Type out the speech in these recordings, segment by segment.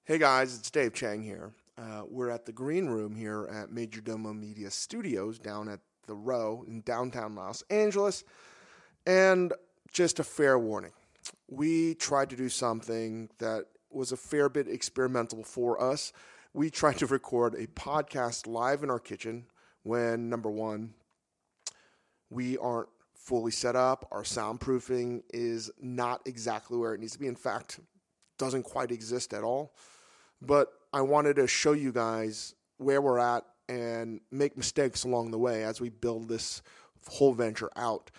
Hey guys, it's Dave Chang here. We're at the green room here at Majordomo Media Studios down at the Row in downtown Los Angeles. And just a fair warning, we tried to do something that was a fair bit experimental for us. We tried to record a podcast live in our kitchen when, number one, we aren't fully set up. Our soundproofing is not exactly where it needs to be. In fact, doesn't quite exist at all. But I wanted to show you guys where we're at and make mistakes along the way as we build this whole venture out.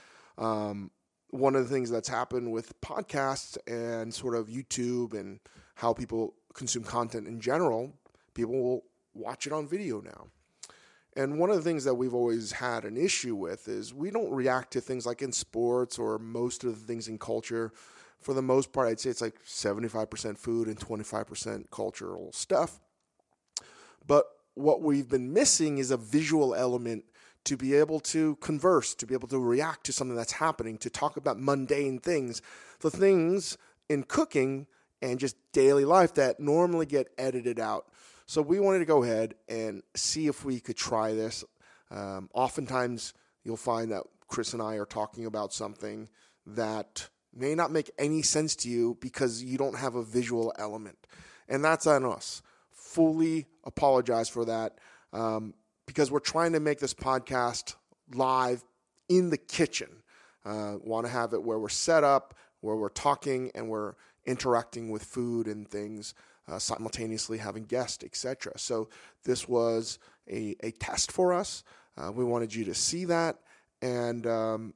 One of the things that's happened with podcasts and sort of YouTube and how people consume content in general, people will watch it on video now. And one of the things that we've always had an issue with is we don't react to things like in sports or most of the things in culture. For the most part, I'd say it's like 75% food and 25% cultural stuff. But what we've been missing is a visual element to be able to converse, to be able to react to something that's happening, to talk about mundane things, the things in cooking and just daily life that normally get edited out. So we wanted to go ahead and see if we could try this. Oftentimes, you'll find that Chris and I are talking about something that may not make any sense to you because you don't have a visual element. And that's on us. Fully apologize for that because we're trying to make this podcast live in the kitchen. Want to have it where we're set up, where we're talking and we're interacting with food and things, simultaneously having guests, etc. So this was a test for us. We wanted you to see that. And, don't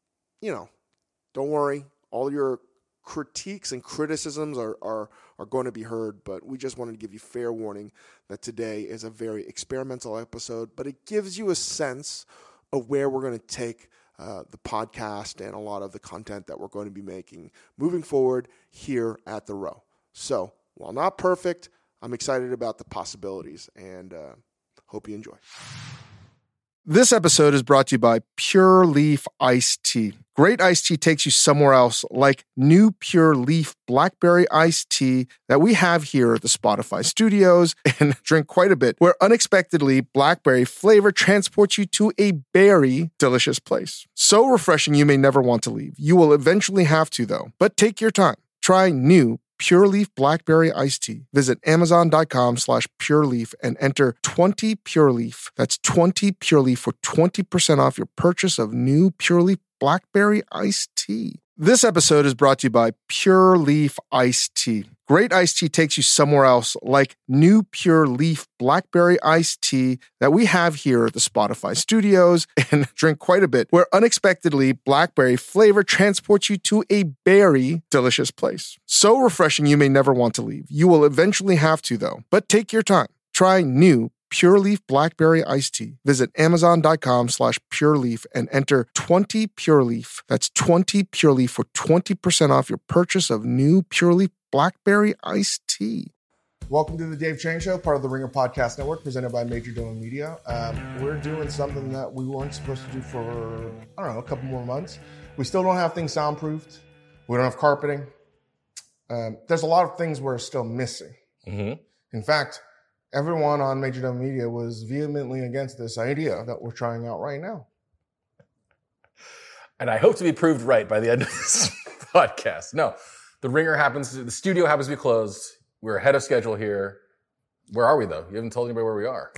worry. All your critiques and criticisms are going to be heard, but we just wanted to give you fair warning that today is a very experimental episode, but it gives you a sense of where we're going to take the podcast and a lot of the content that we're going to be making moving forward here at the Row. So, while not perfect, I'm excited about the possibilities and hope you enjoy. This episode is brought to you by Pure Leaf Iced Tea. Great iced tea takes you somewhere else, like new Pure Leaf Blackberry Iced Tea that we have here at the Spotify Studios and drink quite a bit, where unexpectedly blackberry flavor transports you to a berry delicious place. So refreshing you may never want to leave. You will eventually have to, though. But take your time. Try new Pure Leaf Blackberry Iced Tea. Visit Amazon.com/PureLeaf and enter 20 Pure Leaf. That's 20 Pure Leaf for 20% off your purchase of new Pure Leaf Blackberry Iced Tea. This episode is brought to you by Pure Leaf Iced Tea. Great iced tea takes you somewhere else, like new Pure Leaf Blackberry Iced Tea that we have here at the Spotify Studios and drink quite a bit, where unexpectedly blackberry flavor transports you to a berry delicious place. So refreshing you may never want to leave. You will eventually have to, though. But take your time. Try new Pure Leaf Blackberry Iced Tea. Visit Amazon.com/PureLeaf and enter 20 Pure Leaf. That's 20 Pure Leaf for 20% off your purchase of new Pure Leaf Blackberry Iced Tea. Welcome to the Dave Chang Show, part of the Ringer Podcast Network, presented by Majordomo Media. We're doing something that we weren't supposed to do for, a couple more months. We still don't have things soundproofed. We don't have carpeting. There's a lot of things we're still missing. Mm-hmm. In fact, everyone on Majordomo Media was vehemently against this idea that we're trying out right now. And I hope to be proved right by the end of this podcast. No, the studio happens to be closed. We're ahead of schedule here. Where are we, though? You haven't told anybody where we are.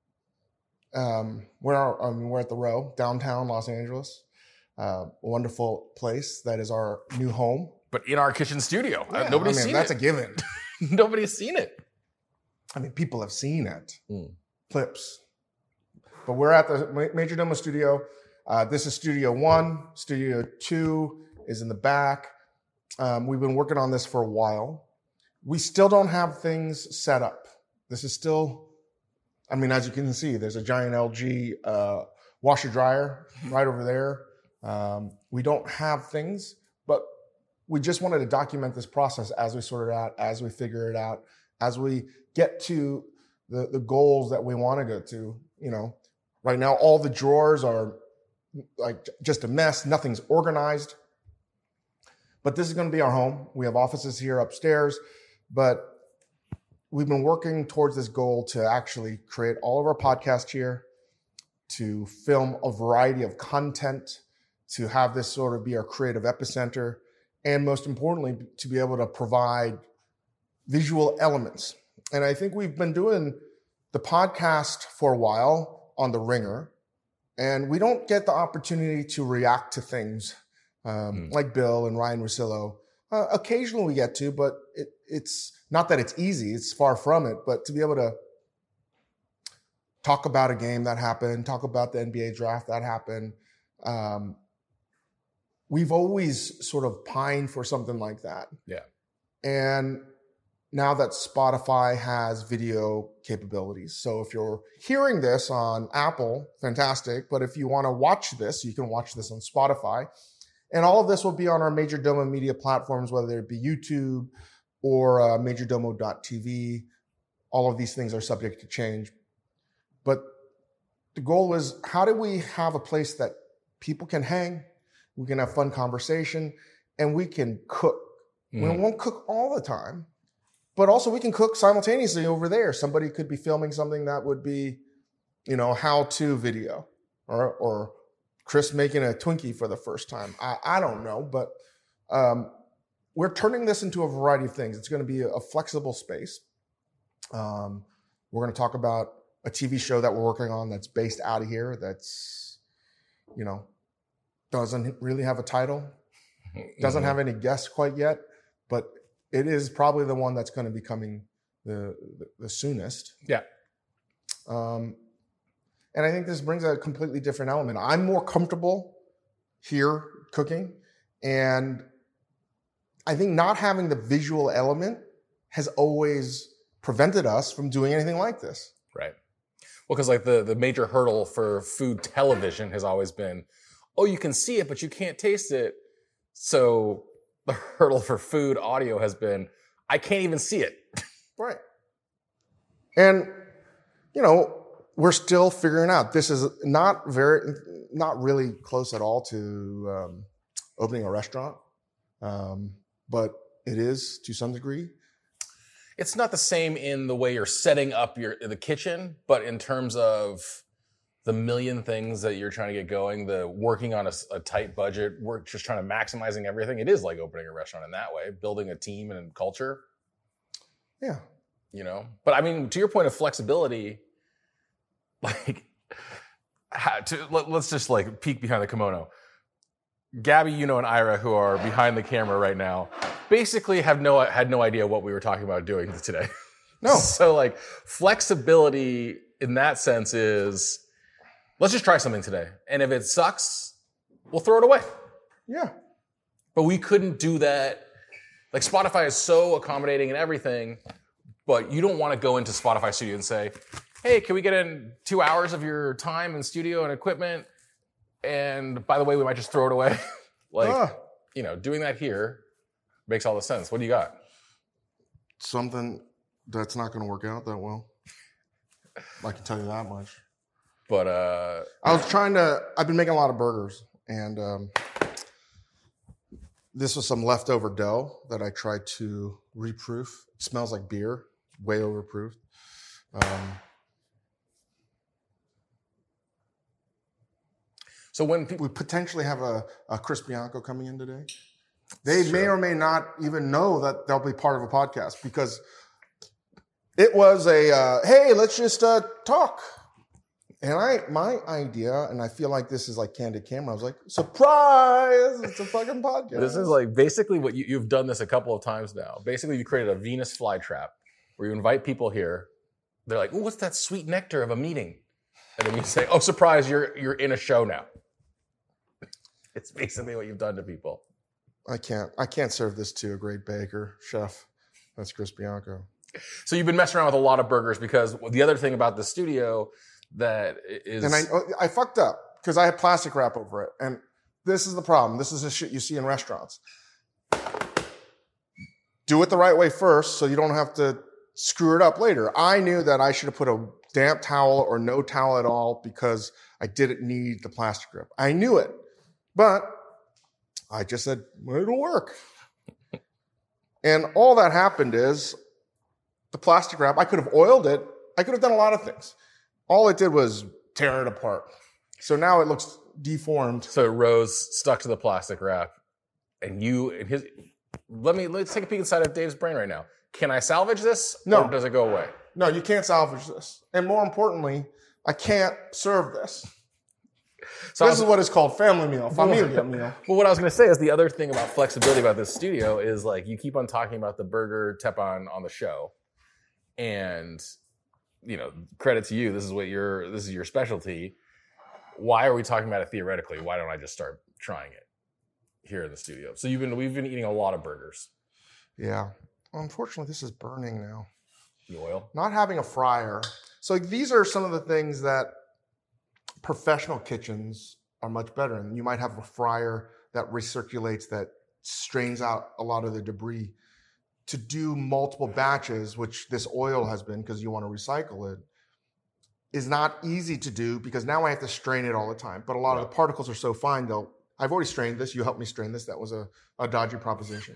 We're at the Row, downtown Los Angeles. A wonderful place that is our new home. But in our kitchen studio. Yeah, Nobody's seen that's it. That's a given. Nobody's seen it. People have seen it. Clips. But we're at the Majordomo studio. This is Studio 1. Studio 2 is in the back. We've been working on this for a while. We still don't have things set up. This is still, as you can see, there's a giant LG washer dryer right over there. We don't have things, but we just wanted to document this process as we sort it out, as we figure it out, as we get to the goals that we want to go to. Right now, all the drawers are like just a mess. Nothing's organized. But this is going to be our home. We have offices here upstairs, but we've been working towards this goal to actually create all of our podcasts here, to film a variety of content, to have this sort of be our creative epicenter, and most importantly, to be able to provide visual elements. And I think we've been doing the podcast for a while on The Ringer, and we don't get the opportunity to react to things like Bill and Ryan Russillo. Occasionally we get to, but it's not that it's easy. It's far from it. But to be able to talk about a game that happened, talk about the NBA draft that happened, we've always sort of pined for something like that. Yeah. And now that Spotify has video capabilities. So if you're hearing this on Apple, fantastic. But if you want to watch this, you can watch this on Spotify. And all of this will be on our Major Domo media platforms, whether it be YouTube or majordomo.tv. All of these things are subject to change. But the goal is, how do we have a place that people can hang, we can have fun conversation, and we can cook. We won't cook all the time, but also we can cook simultaneously over there. Somebody could be filming something that would be, how-to video, or Chris making a Twinkie for the first time. I don't know, but we're turning this into a variety of things. It's going to be a flexible space. We're going to talk about a TV show that we're working on that's based out of here, that's, doesn't really have a title, doesn't have any guests quite yet, but it is probably the one that's going to be coming the soonest. Yeah. And I think this brings a completely different element. I'm more comfortable here cooking, and I think not having the visual element has always prevented us from doing anything like this. Right. Well, because like the major hurdle for food television has always been, oh, you can see it, but you can't taste it. So the hurdle for food audio has been, I can't even see it. Right. And, we're still figuring out. This is not really close at all to opening a restaurant, but it is to some degree. It's not the same in the way you're setting up the kitchen, but in terms of the million things that you're trying to get going, the working on a tight budget, work just trying to maximizing everything. It is like opening a restaurant in that way, building a team and culture. Yeah. But I mean, to your point of flexibility, like, let's just like peek behind the kimono. Gabby, and Ira, who are behind the camera right now, basically had no idea what we were talking about doing today. No. So like flexibility in that sense is, let's just try something today. And if it sucks, we'll throw it away. Yeah. But we couldn't do that. Like Spotify is so accommodating and everything, but you don't want to go into Spotify studio and say, hey, can we get in 2 hours of your time in studio and equipment? And by the way, we might just throw it away. Doing that here makes all the sense. What do you got? Something that's not going to work out that well. I can tell you that much. But I've been making a lot of burgers, and this was some leftover dough that I tried to reproof. It smells like beer, way overproofed. So when we potentially have a Chris Bianco coming in today, they may or may not even know that they'll be part of a podcast, because it was hey, let's just talk. And my idea, and I feel like this is like candid camera, I was like, surprise, it's a fucking podcast. This is like basically what you've done this a couple of times now. Basically, you created a Venus flytrap where you invite people here. They're like, oh, what's that sweet nectar of a meeting? And then you say, oh, surprise, you're in a show now. It's basically what you've done to people. I can't serve this to a great baker, chef. That's Chris Bianco. So you've been messing around with a lot of burgers, because the other thing about the studio that is... And I fucked up because I had plastic wrap over it. And this is the problem. This is the shit you see in restaurants. Do it the right way first so you don't have to screw it up later. I knew that I should have put a damp towel or no towel at all because I didn't need the plastic grip. I knew it. But I just said, well, it'll work. And all that happened is the plastic wrap. I could have oiled it. I could have done a lot of things. All it did was tear it apart. So now it looks deformed. So Rose stuck to the plastic wrap, and let's take a peek inside of Dave's brain right now. Can I salvage this? No. Or does it go away? No, you can't salvage this. And more importantly, I can't serve this. So this is what is called family meal, familia meal. Well, what I was going to say is the other thing about flexibility about this studio is like you keep on talking about the burger teppan on the show, and credit to you. This is your specialty. Why are we talking about it theoretically? Why don't I just start trying it here in the studio? So we've been eating a lot of burgers. Yeah. Unfortunately, this is burning now. The oil. Not having a fryer. So these are some of the things that professional kitchens are much better in. You might have a fryer that recirculates, that strains out a lot of the debris. To do multiple batches, which this oil has been because you want to recycle it, is not easy to do because now I have to strain it all the time. But a lot of the particles are so fine, I've already strained this. You helped me strain this. That was a dodgy proposition.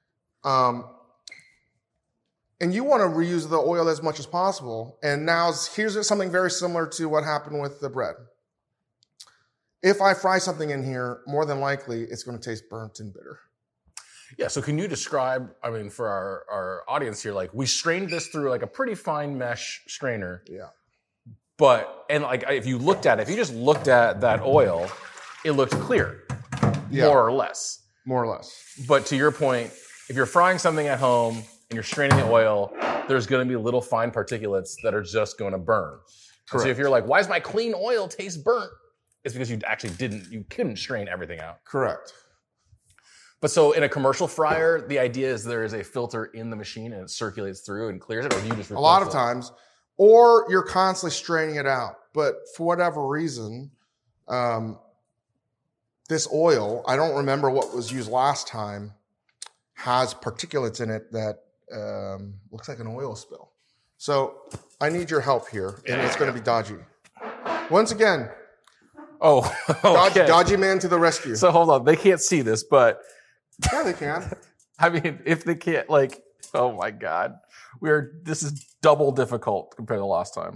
And you want to reuse the oil as much as possible. And now here's something very similar to what happened with the bread. If I fry something in here, more than likely it's going to taste burnt and bitter. Yeah, so can you describe, for our audience here, like we strained this through like a pretty fine mesh strainer. Yeah. If you just looked at that oil, it looked clear, more or less. More or less. But to your point, if you're frying something at home and you're straining the oil, there's going to be little fine particulates that are just going to burn. So if you're like, why does my clean oil taste burnt? It's because you couldn't strain everything out. Correct. But so in a commercial fryer, the idea is there is a filter in the machine and it circulates through and clears it, or you just a lot of times, or you're constantly straining it out. But for whatever reason, this oil, I don't remember what was used last time, has particulates in it that looks like an oil spill. So I need your help here, and it's going to be dodgy. Once again, okay. Dodgy man to the rescue. So hold on, they can't see this, but yeah, they can. If they can't, oh my God, this is double difficult compared to last time.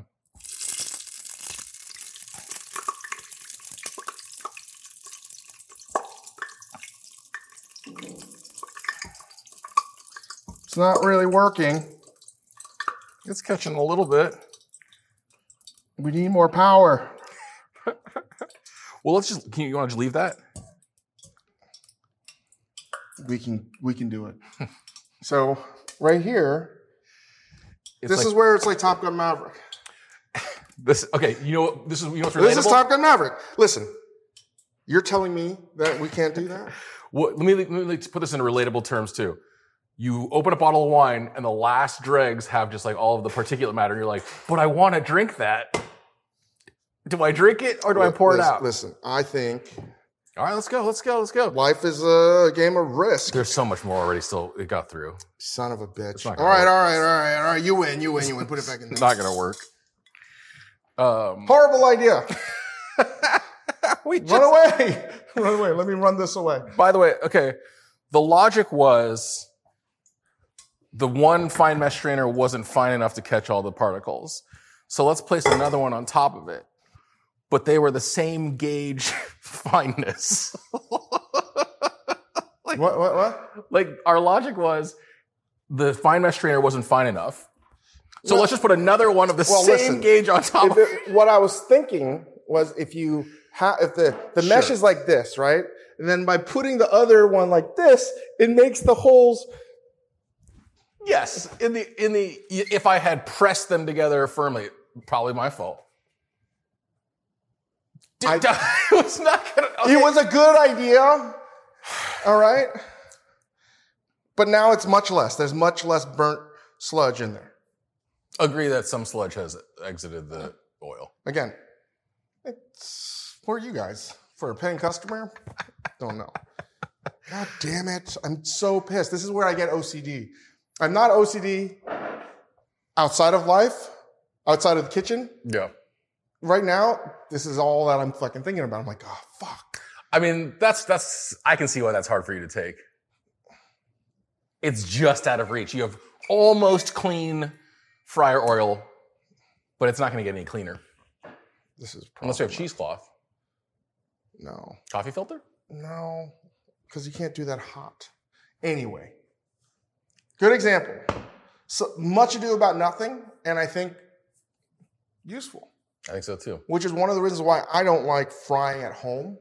It's not really working. It's catching a little bit. We need more power. Well, you want to just leave that? We can do it. So right here, this is where it's like Top Gun Maverick. This is what's relatable? This is Top Gun Maverick. Listen, you're telling me that we can't do that? Well, let me put this in relatable terms too. You open a bottle of wine and the last dregs have just like all of the particulate matter. And you're like, but I want to drink that. Do I drink it or do I pour it out? Listen, I think. All right, let's go. Life is a game of risk. There's so much more already it got through. Son of a bitch. All right. You win. Put it back in there. It's not going to work. Horrible idea. Run away. Let me run this away. By the way, okay, the logic was the one fine mesh strainer wasn't fine enough to catch all the particles. So let's place another one on top of it. But they were the same gauge fineness. What? Like our logic was the fine mesh strainer wasn't fine enough. So let's just put another one of the same gauge on top of it. What I was thinking was if the mesh is like this, right? And then by putting the other one like this, it makes the holes. Yes. If I had pressed them together firmly, probably my fault. It was not gonna. Okay. It was a good idea. All right. But now it's much less. There's much less burnt sludge in there. Agree that some sludge has exited the oil. Again, who are you guys? For a paying customer? Don't know. God damn it. I'm so pissed. This is where I get OCD. I'm not OCD outside of life, outside of the kitchen. Yeah. Right now, this is all that I'm fucking thinking about. I'm like, oh, fuck. I mean, I can see why that's hard for you to take. It's just out of reach. You have almost clean fryer oil, but it's not going to get any cleaner. This is Unless you have cheesecloth. No. Coffee filter? No, because you can't do that hot. Anyway, good example. So much ado about nothing, and I think useful. I think so too. Which is one of the reasons why I don't like frying at home.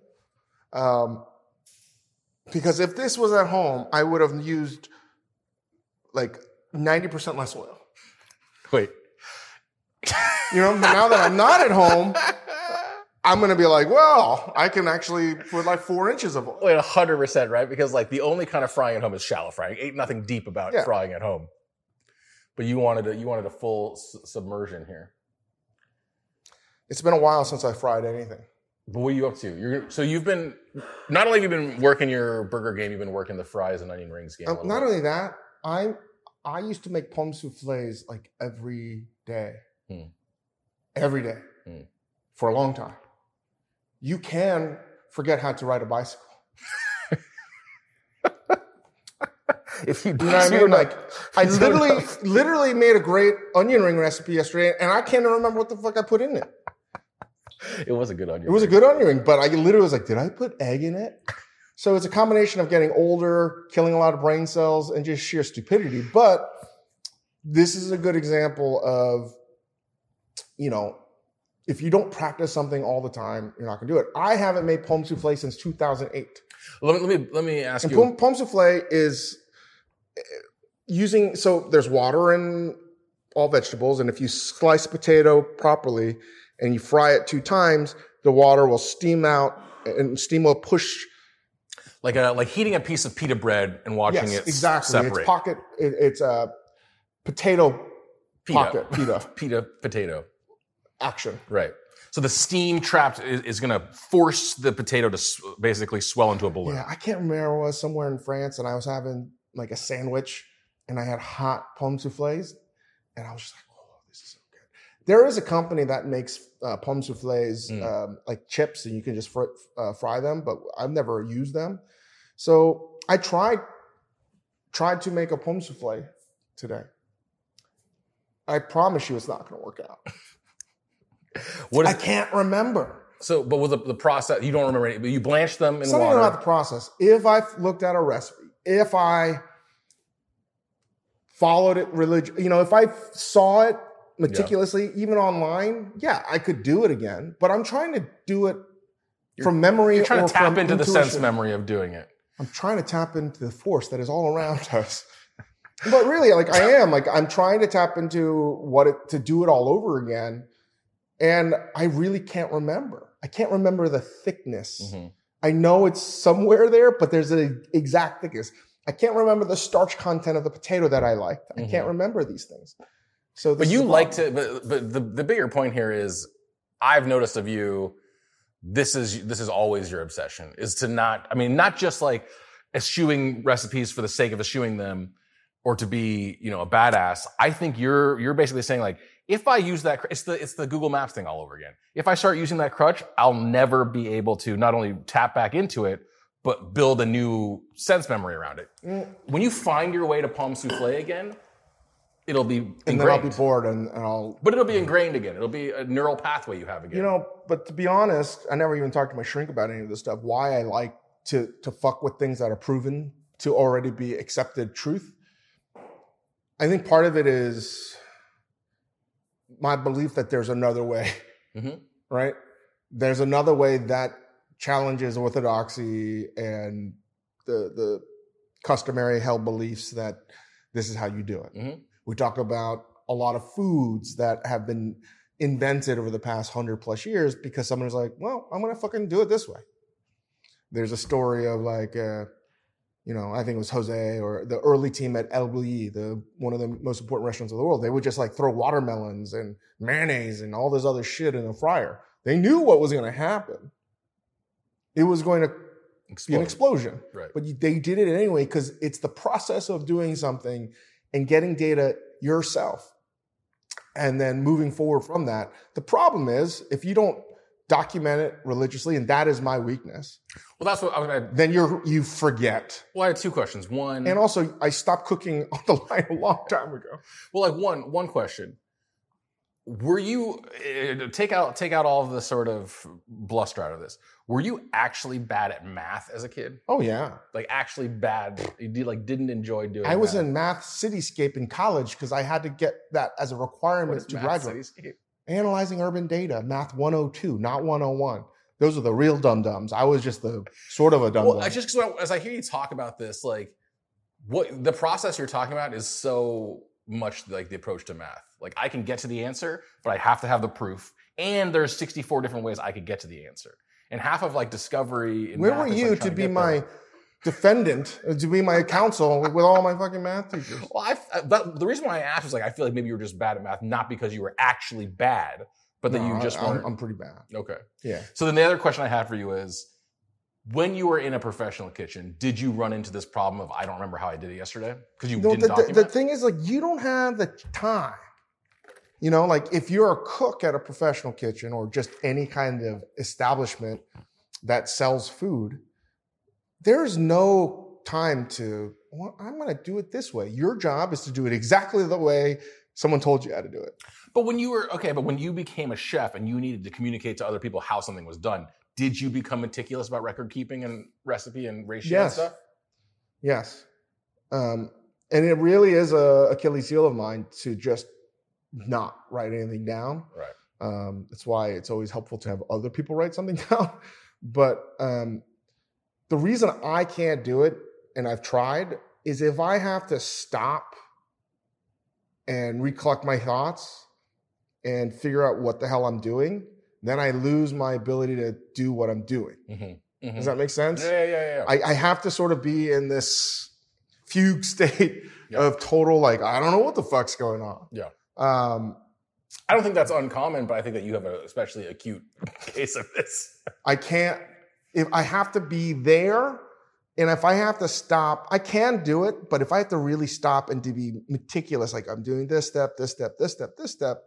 Because if this was at home, I would have used like 90% less oil. Wait. But now that I'm not at home, I'm going to be like, well, I can actually put like 4 inches of oil. Wait, 100%, right? Because like the only kind of frying at home is shallow frying. Ain't nothing deep about frying at home. But you wanted a full submersion here. It's been a while since I fried anything. But what are you up to? So you've been, not only have you been working your burger game, you've been working the fries and onion rings game. Not only that, I used to make pomme soufflés like every day. Every day. For a long time. You can forget how to ride a bicycle. If you do, you know what I mean? Like, I literally made a great onion ring recipe yesterday, and I can't remember what the fuck I put in it. It was a good onion ring. It was a good onion ring, but I literally was like, did I put egg in it? So it's a combination of getting older, killing a lot of brain cells, and just sheer stupidity. But this is a good example of, if you don't practice something all the time, you're not going to do it. I haven't made pomme soufflé since 2008. Let me ask you. Pomme soufflé is so there's water in all vegetables, and if you slice a potato properly and you fry it 2 times, the water will steam out and steam will push. Like heating a piece of pita bread and watching it separate. It's a potato pocket. Pita potato. Action. Right. So the steam trapped is going to force the potato to basically swell into a balloon. Yeah, I can't remember. I was somewhere in France and I was having like a sandwich and I had hot pomme soufflés and I was just like, oh, this is so good. There is a company that makes pomme soufflés like chips and you can just fry them, but I've never used them. So I tried to make a pomme soufflé today. I promise you it's not going to work out. I can't remember. So, but with the process, you don't remember any, but you blanch them in Something water. about the process. If I looked at a recipe, if I followed it if I saw it meticulously, even online, I could do it again. But I'm trying to do it from memory. You're trying to tap into intuition. the sense memory of doing it. I'm trying to tap into the force that is all around us. But really, I'm trying to tap into to do it all over again. And I really can't remember. I can't remember the thickness. Mm-hmm. I know it's somewhere there, but there's an exact thickness. I can't remember the starch content of the potato that I liked. I can't remember these things. So, but you like to. But the bigger point here is, I've noticed of you. This is always your obsession is to not. I mean, not just like eschewing recipes for the sake of eschewing them, or to be a badass. I think you're basically saying like, if I use that, it's the Google Maps thing all over again. If I start using that crutch, I'll never be able to not only tap back into it, but build a new sense memory around it. When you find your way to pomme soufflé again, it'll be ingrained. And then I'll be bored and I'll... But it'll be ingrained again. It'll be a neural pathway you have again. But to be honest, I never even talked to my shrink about any of this stuff. Why I like to fuck with things that are proven to already be accepted truth. I think part of it is my belief that there's another way, right? There's another way that challenges orthodoxy and the customary held beliefs that this is how you do it. Mm-hmm. We talk about a lot of foods that have been invented over the past 100+ years because someone was like, well, I'm going to fucking do it this way. There's a story of like, I think it was Jose or the early team at El Bulli, one of the most important restaurants in the world. They would just like throw watermelons and mayonnaise and all this other shit in a fryer. They knew what was going to happen. It was going to be an explosion. Right. But they did it anyway because it's the process of doing something and getting data yourself and then moving forward from that. The problem is if you don't document it religiously, and that is my weakness, Well, that's what I was going to. then you forget. Well, I had two questions. One, And also, I stopped cooking on the line a long time ago. well, like one question. Were you take out all of the sort of bluster out of this? Were you actually bad at math as a kid? Oh yeah, Like actually bad? You didn't enjoy doing. I was math? in Math Cityscape in college because I had to get that as a What requirement is to Math graduate. Cityscape? Analyzing urban data, Math 102, not 101. Those are the real dum-dums. I was just the sort of a dum-dum. Well, I just because as I hear you talk about this, like what the process you're talking about is so much like the approach to math. Like I can get to the answer, but I have to have the proof. And there's 64 different ways I could get to the answer. And half of like discovery. In Where math were is, you like, to trying be get my there. defendant, to be my counsel with all my fucking math teachers? Well, but the reason why I asked was like I feel like maybe you were just bad at math, not because you were actually bad, but that you just weren't. I'm pretty bad. Okay. Yeah. So then the other question I have for you is, when you were in a professional kitchen, did you run into this problem of I don't remember how I did it yesterday because you didn't document? The thing is, like, you don't have the time. You know, like if you're a cook at a professional kitchen or just any kind of establishment that sells food, there's no time to, well, I'm going to do it this way. Your job is to do it exactly the way someone told you how to do it. But when you became a chef and you needed to communicate to other people how something was done, did you become meticulous about record keeping and recipe and ratio and stuff? Yes. And it really is a Achilles heel of mine to just not write anything down. Right. That's why it's always helpful to have other people write something down. But the reason I can't do it, and I've tried, is if I have to stop and recollect my thoughts and figure out what the hell I'm doing, then I lose my ability to do what I'm doing. Mm-hmm. Mm-hmm. Does that make sense? Yeah. I have to sort of be in this fugue state of total, like, I don't know what the fuck's going on. Yeah. I don't think that's uncommon, but I think that you have an especially acute case of this. I can't, if I have to be there, and if I have to stop, I can do it, but if I have to really stop and to be meticulous, like I'm doing this step, this step, this step, this step,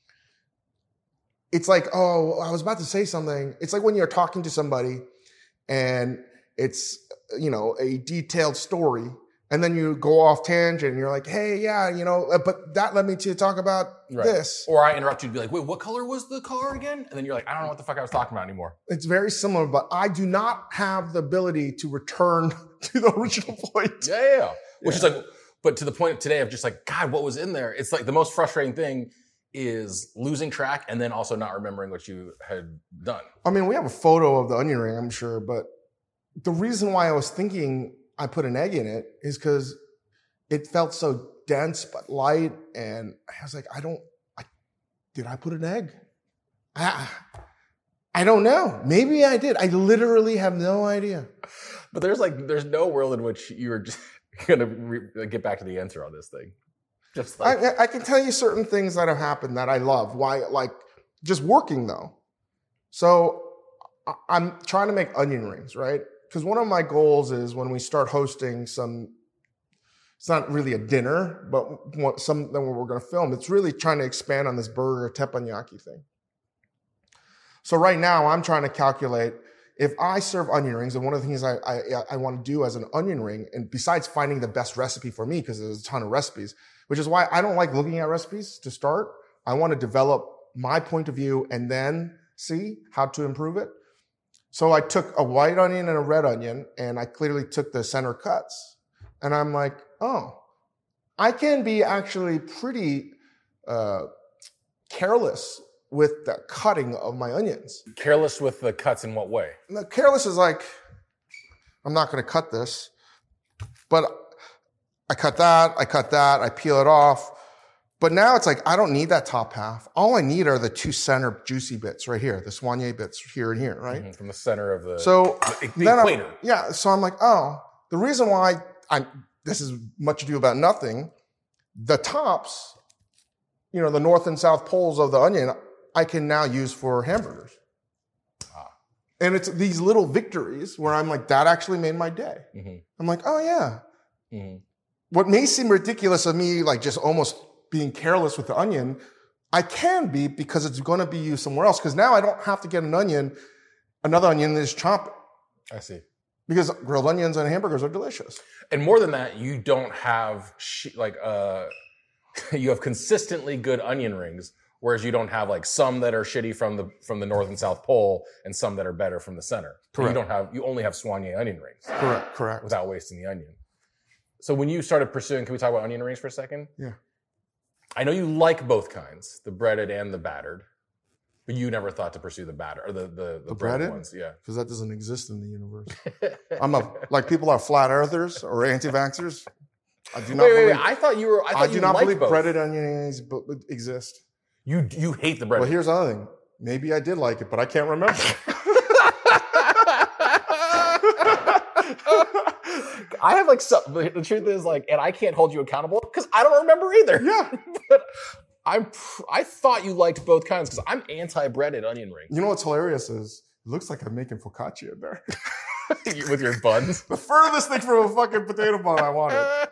it's like, oh, I was about to say something. It's like when you're talking to somebody and it's, you know, a detailed story, and then you go off tangent and you're like, hey, yeah, you know, but that led me to talk about this. Or I interrupt you to be like, wait, what color was the car again? And then you're like, I don't know what the fuck I was talking about anymore. It's very similar, but I do not have the ability to return to the original point. Yeah. Which is like, but to the point today of just like, God, what was in there? It's like the most frustrating thing is losing track and then also not remembering what you had done. I mean, we have a photo of the onion ring, I'm sure, but the reason why I was thinking I put an egg in it is because it felt so dense but light, and I was like, did I put an egg? I don't know. Maybe I did. I literally have no idea. But there's no world in which you're just gonna get back to the answer on this thing. Just like I can tell you certain things that have happened that I love. Why, like, just working though. So I'm trying to make onion rings, right? Because one of my goals is when we start hosting some, it's not really a dinner, but something where we're going to film, it's really trying to expand on this burger teppanyaki thing. So right now I'm trying to calculate if I serve onion rings, and one of the things I want to do as an onion ring, and besides finding the best recipe for me, because there's a ton of recipes, which is why I don't like looking at recipes to start. I want to develop my point of view and then see how to improve it. So I took a white onion and a red onion, and I clearly took the center cuts. And I'm like, oh, I can be actually pretty careless with the cutting of my onions. Careless with the cuts in what way? Now, careless is like, I'm not going to cut this, but I cut that, I peel it off. But now it's like, I don't need that top half. All I need are the two center juicy bits right here, the soigné bits here and here, right? Mm-hmm, from the center of the equator. So I'm like, oh, the reason why this is much ado about nothing, the tops, you know, the north and south poles of the onion, I can now use for hamburgers. And it's these little victories where I'm like, that actually made my day. Mm-hmm. I'm like, oh yeah. Mm-hmm. What may seem ridiculous of me, like just almost being careless with the onion, I can be because it's going to be used somewhere else. Because now I don't have to get another onion, and just chomp it. I see. Because grilled onions and hamburgers are delicious. And more than that, you don't have you have consistently good onion rings, whereas you don't have like some that are shitty from the North and South Pole and some that are better from the center. Correct. You only have Soigné onion rings. Correct. Without wasting the onion. So when you started pursuing, can we talk about onion rings for a second? Yeah. I know you like both kinds, the breaded and the battered, but you never thought to pursue the batter or the breaded ones. Yeah. Because that doesn't exist in the universe. I'm not like people are flat earthers or anti-vaxxers. I do not believe. Wait. I thought you were. I do not believe both. breaded onions exist. You hate the breaded. Well, here's the other thing. Maybe I did like it, but I can't remember. I have the truth is and I can't hold you accountable because I don't remember either. Yeah. But I thought you liked both kinds because I'm anti-breaded onion rings. You know what's hilarious is it looks like I'm making focaccia in there. With your buns. The furthest thing from a fucking potato bun I wanted.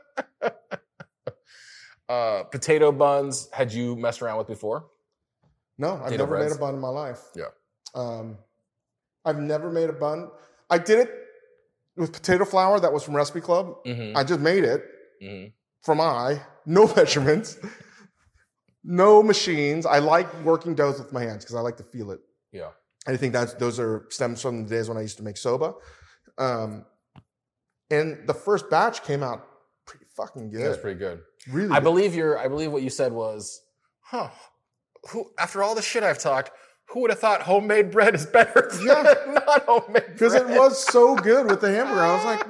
Potato buns, had you messed around with before? No, I've never made a bun in my life. Yeah. I've never made a bun. I did it with potato flour that was from Recipe Club. Mm-hmm. I just made it Mm-hmm. from no measurements, no machines. I like working doughs with my hands because I like to feel it. Yeah. I think those are stems from the days when I used to make soba. And the first batch came out pretty fucking good. It was pretty good. Really I good. believe what you said was, who after all the shit I've talked, who would have thought homemade bread is better than not homemade bread? Because it was so good with the hamburger. I was like,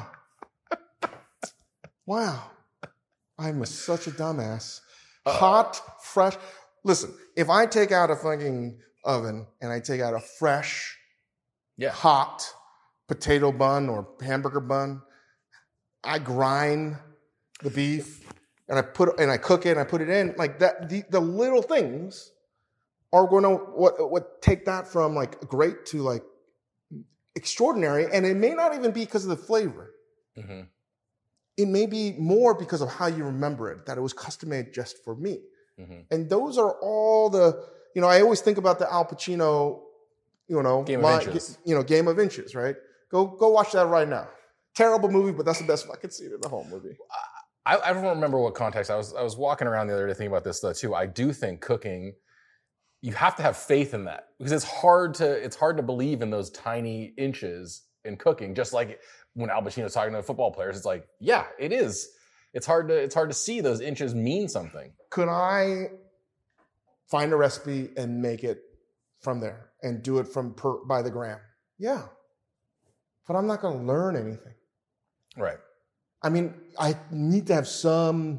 wow. I'm such a dumbass. Hot, fresh. Listen, if I take out a fucking oven and I take out a fresh, hot potato bun or hamburger bun, I grind the beef and I cook it and I put it in like that. The little things are going to what take that from like great to like extraordinary, and it may not even be because of the flavor. Mm-hmm. It may be more because of how you remember it, that it was custom made just for me. Mm-hmm. And those are all I always think about the Al Pacino, Game of Inches. Game of Inches, right? Go watch that right now. Terrible movie, but that's the best fucking scene in the whole movie. I don't remember what context. I was walking around the other day thinking about this though too. I do think cooking, you have to have faith in that because it's hard to believe in those tiny inches in cooking. Just like when Al Pacino's talking to the football players, it's like, yeah, it is. It's hard to see those inches mean something. Could I find a recipe and make it from there and do it by the gram? Yeah, but I'm not going to learn anything. Right. I mean, I need to have some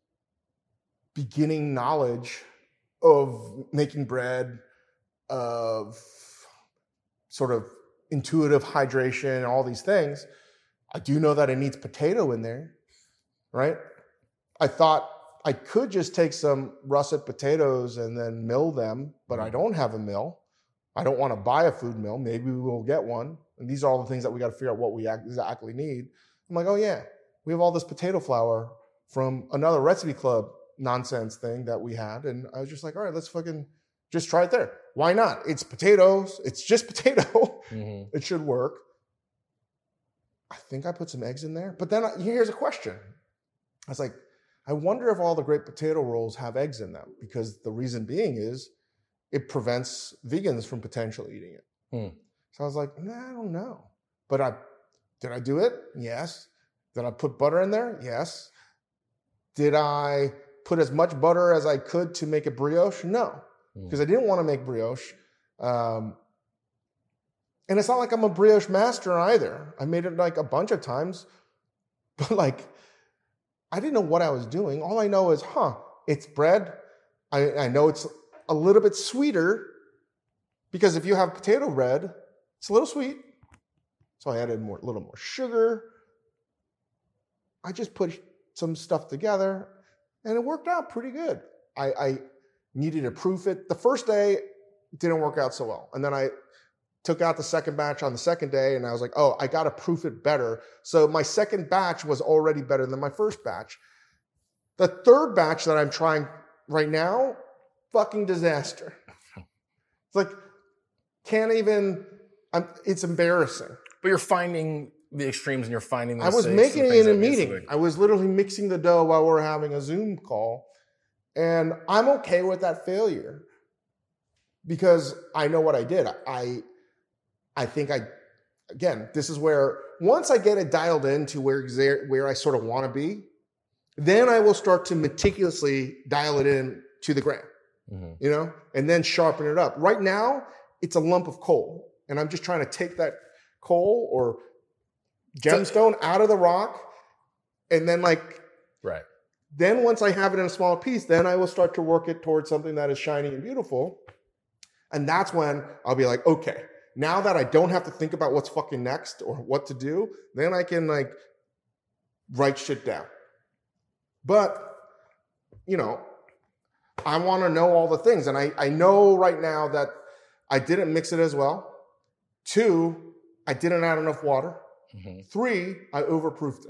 beginning knowledge of making bread, of sort of intuitive hydration, and all these things. I do know that it needs potato in there, right? I thought I could just take some russet potatoes and then mill them, but I don't have a mill. I don't want to buy a food mill. Maybe we will get one. And these are all the things that we got to figure out what we exactly need. I'm like, oh yeah, we have all this potato flour from another Recipe Club nonsense thing that we had. And I was just like, all right, let's fucking just try it there. Why not? It's potatoes. It's just potato. Mm-hmm. It should work. I think I put some eggs in there. But then here's a question. I was like, I wonder if all the great potato rolls have eggs in them, because the reason being is it prevents vegans from potentially eating it. So I was like, I don't know. But did I do it? Yes. Did I put butter in there? Yes. Did I put as much butter as I could to make a brioche? No, because I didn't want to make brioche. And it's not like I'm a brioche master either. I made it like a bunch of times, but like, I didn't know what I was doing. All I know is, it's bread. I know it's a little bit sweeter because if you have potato bread, it's a little sweet. So I added a little more sugar. I just put some stuff together and it worked out pretty good. I needed to proof it. The first day it didn't work out so well. And then I took out the second batch on the second day and I was like, oh, I got to proof it better. So my second batch was already better than my first batch. The third batch that I'm trying right now fucking disaster. It's like, can't even, it's embarrassing. But you're finding the extremes and you're finding the I was making it in a meeting. I was literally mixing the dough while we were having a Zoom call. And I'm okay with that failure because I know what I did. I think again, this is where once I get it dialed into where I sort of want to be, then I will start to meticulously dial it in to the gram, you know, and then sharpen it up. Right now, it's a lump of coal, and I'm just trying to take that coal or gemstone out of the rock, and then right. Then once I have it in a small piece, then I will start to work it towards something that is shiny and beautiful, and that's when I'll be like, okay, now that I don't have to think about what's fucking next or what to do, then I can like write shit down. But, you know, I want to know all the things. And I know right now that I didn't mix it as well. 2, I didn't add enough water. 3, I overproofed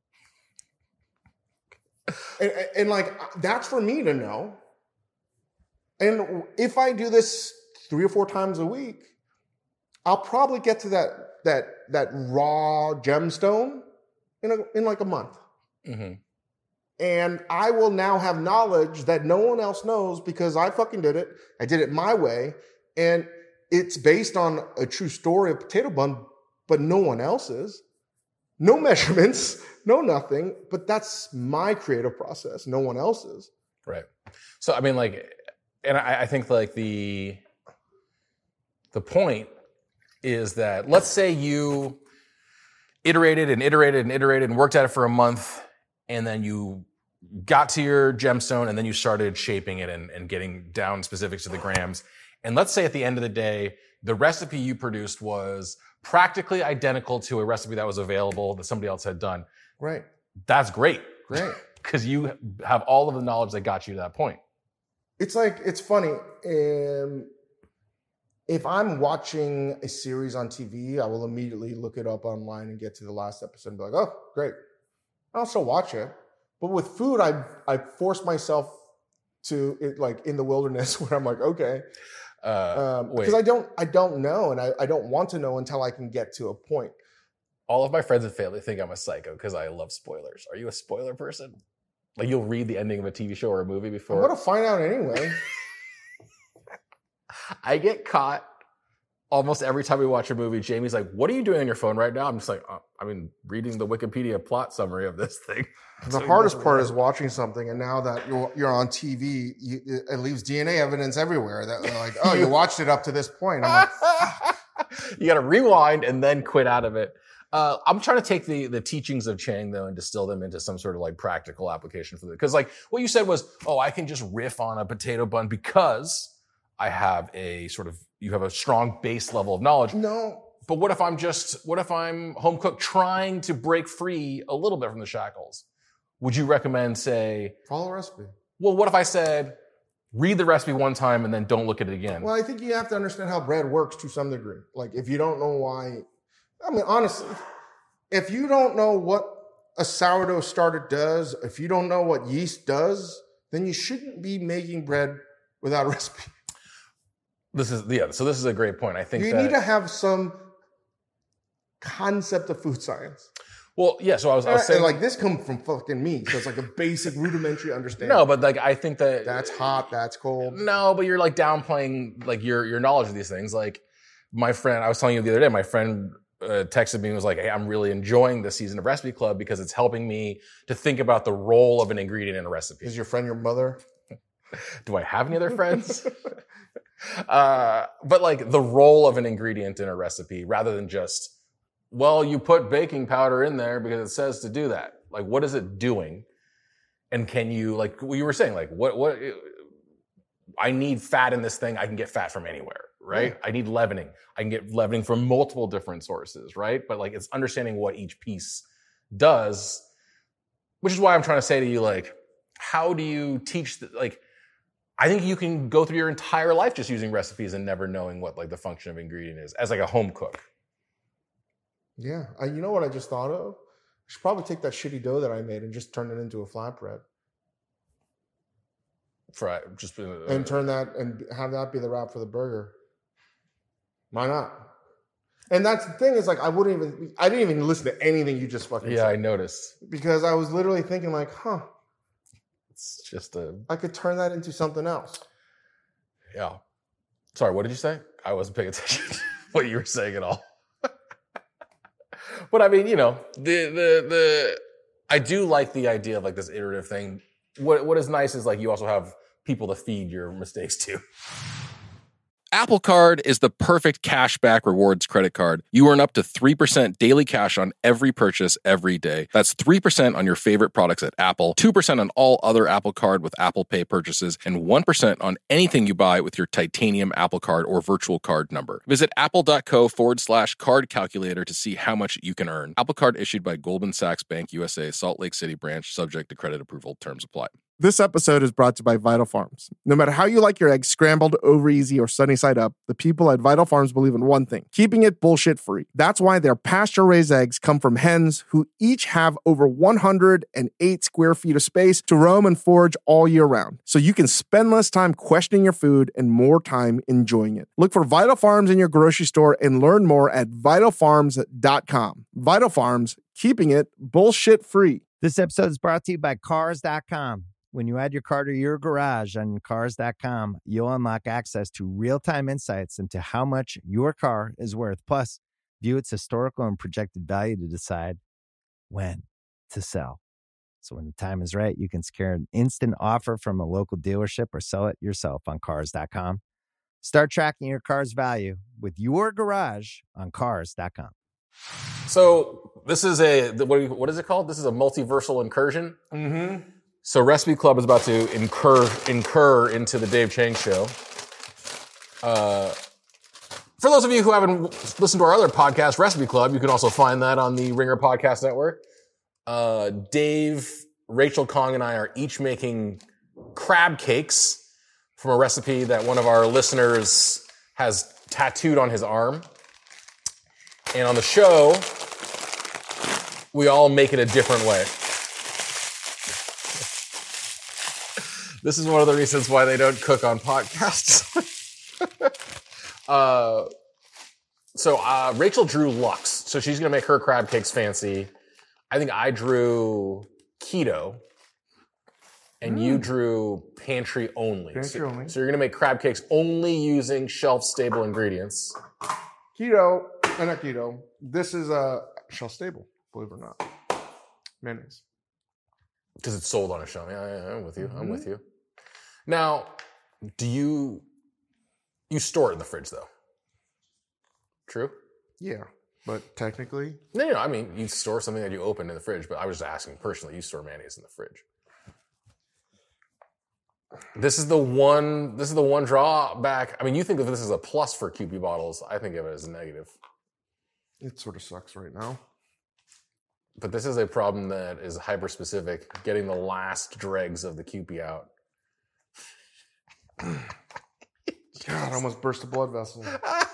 it. And like, that's for me to know. And if I do this 3 or 4 times a week, I'll probably get to that raw gemstone in like a month. And I will now have knowledge that no one else knows because I fucking did it. I did it my way. And it's based on a true story of potato bun, but no one else's. No measurements, no nothing. But that's my creative process. No one else's. Right. So, I mean, like, and I think like the point is that let's say you iterated and worked at it for a month, and then you got to your gemstone, and then you started shaping it and getting down specifics to the grams. And let's say at the end of the day, the recipe you produced was practically identical to a recipe that was available that somebody else had done. Right. That's great. Great. Because you have all of the knowledge that got you to that point. It's like, it's funny. If I'm watching a series on TV, I will immediately look it up online and get to the last episode and be like, oh, great. I'll still watch it. But with food, I force myself to it, like in the wilderness where I'm like, okay. Because I don't know, and I don't want to know until I can get to a point. All of my friends and family think I'm a psycho because I love spoilers. Are you a spoiler person? Like you'll read the ending of a TV show or a movie before? I'm going to find out anyway. I get caught almost every time we watch a movie. Jamie's like, what are you doing on your phone right now? I'm just like, reading the Wikipedia plot summary of this thing. The hardest part is watching something, and now that you're on TV, it leaves DNA evidence everywhere. That they're like, oh, you watched it up to this point. I'm like, you got to rewind and then quit out of it. I'm trying to take the teachings of Chang though and distill them into some sort of like practical application for it. Because like what you said was, oh, I can just riff on a potato bun because I have you have a strong base level of knowledge. No. But what if I'm home cooked trying to break free a little bit from the shackles? Would you recommend, say, follow a recipe? Well, what if I said, read the recipe one time and then don't look at it again? Well, I think you have to understand how bread works to some degree. Like if you don't know why, I mean, honestly, if you don't know what a sourdough starter does, if you don't know what yeast does, then you shouldn't be making bread without a recipe. So this is a great point. I think you need to have some concept of food science. Well, yeah. So I was saying, like this comes from fucking me, so it's like a basic rudimentary understanding. No, but like I think that's hot, that's cold. No, but you're like downplaying like your knowledge of these things. Like my friend, I was telling you the other day, my friend texted me and was like, "Hey, I'm really enjoying this season of Recipe Club because it's helping me to think about the role of an ingredient in a recipe." Is your friend your mother? Do I have any other friends? But like the role of an ingredient in a recipe rather than just, well, you put baking powder in there because it says to do that. Like, what is it doing? And can you, like what you were saying, like what I need fat in this thing. I can get fat from anywhere, right? Yeah. I need leavening. I can get leavening from multiple different sources, right? But like it's understanding what each piece does, which is why I'm trying to say to you, like, how do you teach I think you can go through your entire life just using recipes and never knowing what like the function of ingredient is as like a home cook. Yeah. You know what I just thought of? I should probably take that shitty dough that I made and just turn it into a flatbread. Fry, and turn that and have that be the wrap for the burger. Why not? And that's the thing is like I didn't even listen to anything you just fucking said. I noticed. Because I was literally thinking like, It's just I could turn that into something else. Yeah. Sorry, what did you say? I wasn't paying attention to what you were saying at all. But I mean, I do like the idea of like this iterative thing. What is nice is like you also have people to feed your mistakes to. Apple Card is the perfect cashback rewards credit card. You earn up to 3% daily cash on every purchase every day. That's 3% on your favorite products at Apple, 2% on all other Apple Card with Apple Pay purchases, and 1% on anything you buy with your titanium Apple Card or virtual card number. Visit apple.co/card calculator to see how much you can earn. Apple Card issued by Goldman Sachs Bank USA, Salt Lake City branch, subject to credit approval. Terms apply. This episode is brought to you by Vital Farms. No matter how you like your eggs scrambled, over easy, or sunny side up, the people at Vital Farms believe in one thing: keeping it bullshit free. That's why their pasture-raised eggs come from hens who each have over 108 square feet of space to roam and forage all year round. So you can spend less time questioning your food and more time enjoying it. Look for Vital Farms in your grocery store and learn more at vitalfarms.com. Vital Farms, keeping it bullshit free. This episode is brought to you by Cars.com. When you add your car to your garage on Cars.com, you'll unlock access to real-time insights into how much your car is worth. Plus, view its historical and projected value to decide when to sell. So when the time is right, you can secure an instant offer from a local dealership or sell it yourself on Cars.com. Start tracking your car's value with your garage on Cars.com. So this is what is it called? This is a multiversal incursion. Mm-hmm. So Recipe Club is about to incur into the Dave Chang Show. For those of you who haven't listened to our other podcast, Recipe Club, you can also find that on the Ringer Podcast Network. Dave, Rachel Kong, and I are each making crab cakes from a recipe that one of our listeners has tattooed on his arm. And on the show, we all make it a different way. This is one of the reasons why they don't cook on podcasts. So Rachel drew Lux. So she's going to make her crab cakes fancy. I think I drew keto. And you drew pantry only. Pantry only. So you're going to make crab cakes only using shelf-stable ingredients. Keto, not keto. This is shelf-stable, believe it or not. Mayonnaise. Because it's sold on a shelf. Yeah, I'm with you. I'm with you. Now, do you store it in the fridge, though? True? Yeah, but technically... No, I mean, you store something that you open in the fridge, but I was just asking personally, you store mayonnaise in the fridge. This is the one drawback. I mean, you think of this as a plus for QP bottles. I think of it as a negative. It sort of sucks right now. But this is a problem that is hyper-specific, getting the last dregs of the QP out. God, I almost burst a blood vessel.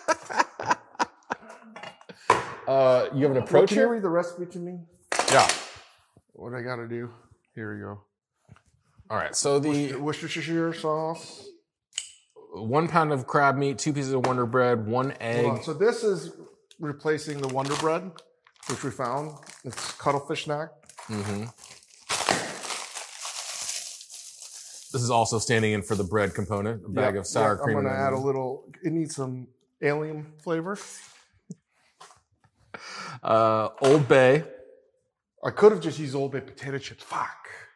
You have an approach Can here? you read the recipe to me? Yeah. What I gotta do? Here we go. All right, so the Worcestershire sauce. 1 pound of crab meat, 2 pieces of Wonder Bread, 1 egg. Hold on. So this is replacing the Wonder Bread, which we found. It's cuttlefish snack. Mm-hmm. This is also standing in for the bread component, a bag of sour cream. I'm going to add a little, it needs some alien flavor. Old Bay. I could have just used Old Bay potato chips. Fuck.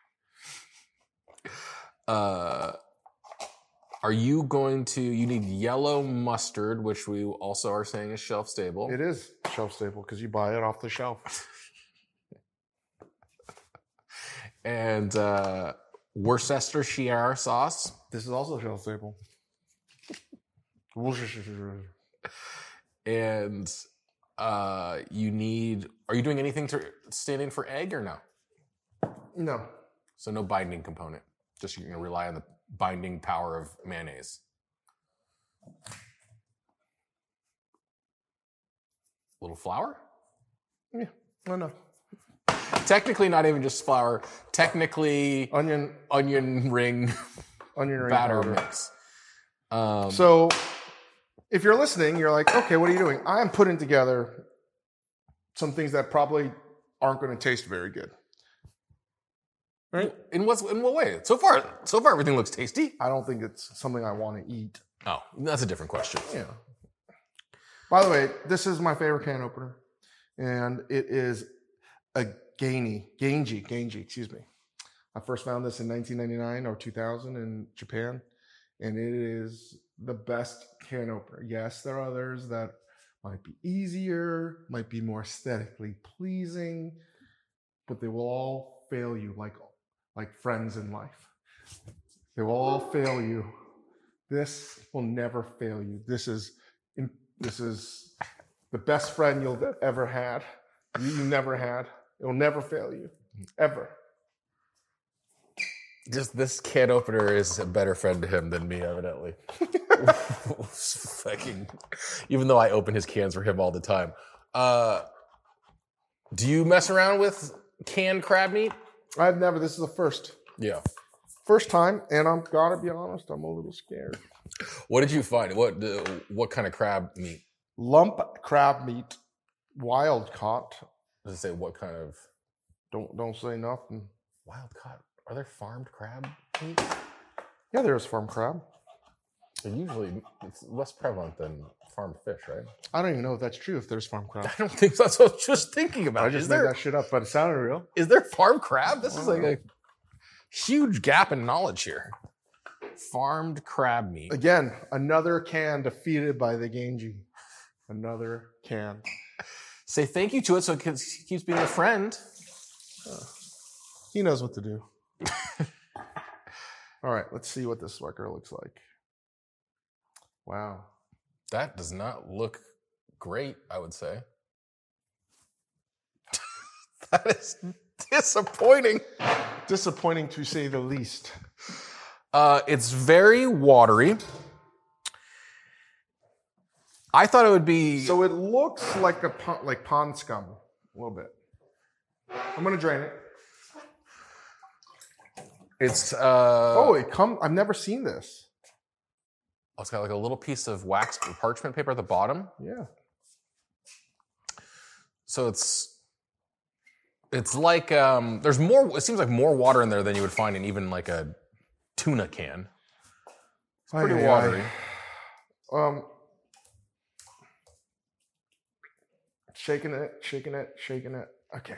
Are you going to, you need yellow mustard, which we also are saying is shelf stable. It is shelf stable because you buy it off the shelf. And Worcestershire sauce. This is also shelf stable. And you need, are you doing anything to stand in for egg or no? No. So no binding component. Just you're going to rely on the binding power of mayonnaise. A little flour? Yeah, why not? Technically not even just flour. Technically onion ring. onion ring batter powder. mix. So if you're listening, you're like, okay, what are you doing? I'm putting together some things that probably aren't going to taste very good. Right? In what way? So far everything looks tasty. I don't think it's something I want to eat. Oh, that's a different question. Yeah. By the way, this is my favorite can opener, and it is a Genji, excuse me. I first found this in 1999 or 2000 in Japan, and it is the best can opener. Yes, there are others that might be easier, might be more aesthetically pleasing, but they will all fail you like friends in life. They will all fail you. This will never fail you. This is the best friend you'll ever had. You never had. It will never fail you, ever. Just this can opener is a better friend to him than me, evidently. Fucking, even though I open his cans for him all the time. Do you mess around with canned crab meat? I've never. This is the first. Yeah. First time, and I'm gotta be honest, I'm a little scared. What did you find? What kind of crab meat? Lump crab meat, wild caught. Does it say what kind of Don't say nothing. wild caught? Are there farmed crab meat? Yeah, there's farm crab. It's less prevalent than farmed fish, right? I don't even know if that's true. If there's farm crab, I don't think so. That's what I was just thinking about. I just made that shit up, but it sounded real. Is there farmed crab? This is like a huge gap in knowledge here. Farmed crab meat. Again, another can defeated by the Genji. Another can. Say thank you to it so it keeps being a friend. He knows what to do. All right, let's see what this sucker looks like. Wow. That does not look great, I would say. That is disappointing. Disappointing to say the least. It's very watery. I thought it would be... So it looks like pond scum a little bit. I'm gonna drain it. It's... I've never seen this. It's got like a little piece of wax parchment paper at the bottom. Yeah. So it's like there's more. It seems like more water in there than you would find in even like a tuna can. It's pretty watery. Shaking it. Okay.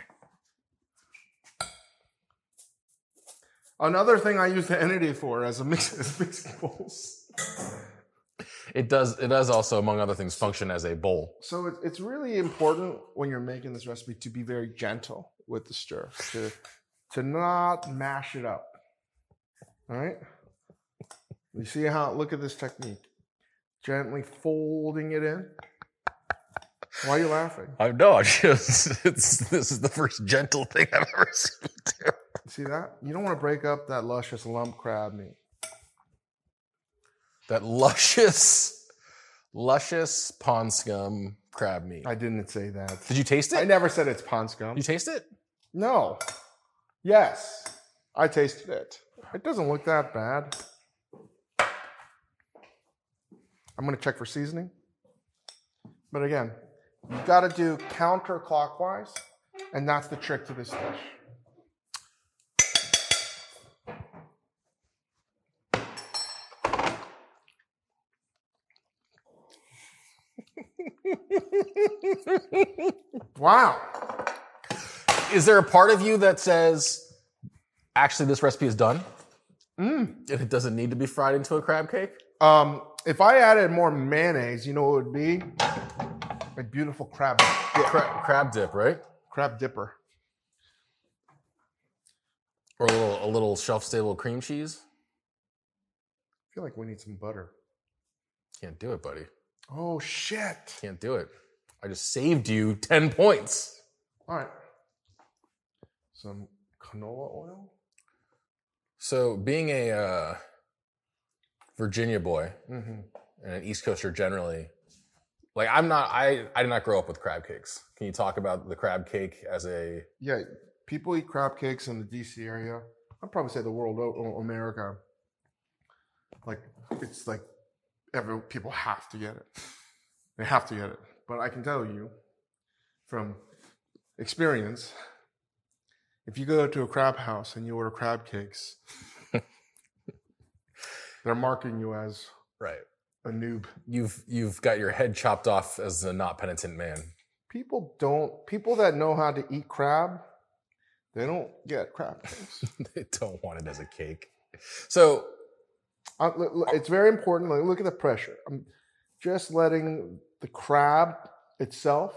Another thing I use the entity for as mixing bowls. It does also, among other things, function as a bowl. So it's really important when you're making this recipe to be very gentle with the stir, to not mash it up. All right? You see look at this technique. Gently folding it in. Why are you laughing? I know. This is the first gentle thing I've ever seen you do. See that? You don't want to break up that luscious lump crab meat. That luscious pond scum crab meat. I didn't say that. Did you taste it? I never said it's pond scum. You taste it? No. Yes. I tasted it. It doesn't look that bad. I'm going to check for seasoning. But again, you've got to do counterclockwise, and that's the trick to this dish. Wow. Is there a part of you that says, actually, this recipe is done? And it doesn't need to be fried into a crab cake? If I added more mayonnaise, you know what it would be? A beautiful crab dip. Crab dip, right? Crab dipper. Or a little shelf-stable cream cheese? I feel like we need some butter. Can't do it, buddy. Oh, shit. Can't do it. I just saved you 10 points. All right. Some canola oil. So being a Virginia boy Mm-hmm. and an East Coaster generally, like I did not grow up with crab cakes. Can you talk about the crab cake as a... Yeah, people eat crab cakes in the D.C. area. I'd probably say the world, America. Like it's like people have to get it. They have to get it. But I can tell you from experience, if you go to a crab house and you order crab cakes, they're marking you as Right. a noob. You've got your head chopped off as a not penitent man. People that know how to eat crab, they don't get crab cakes. They don't want it as a cake. So it's very important. Like, look at the pressure. I'm just letting the crab itself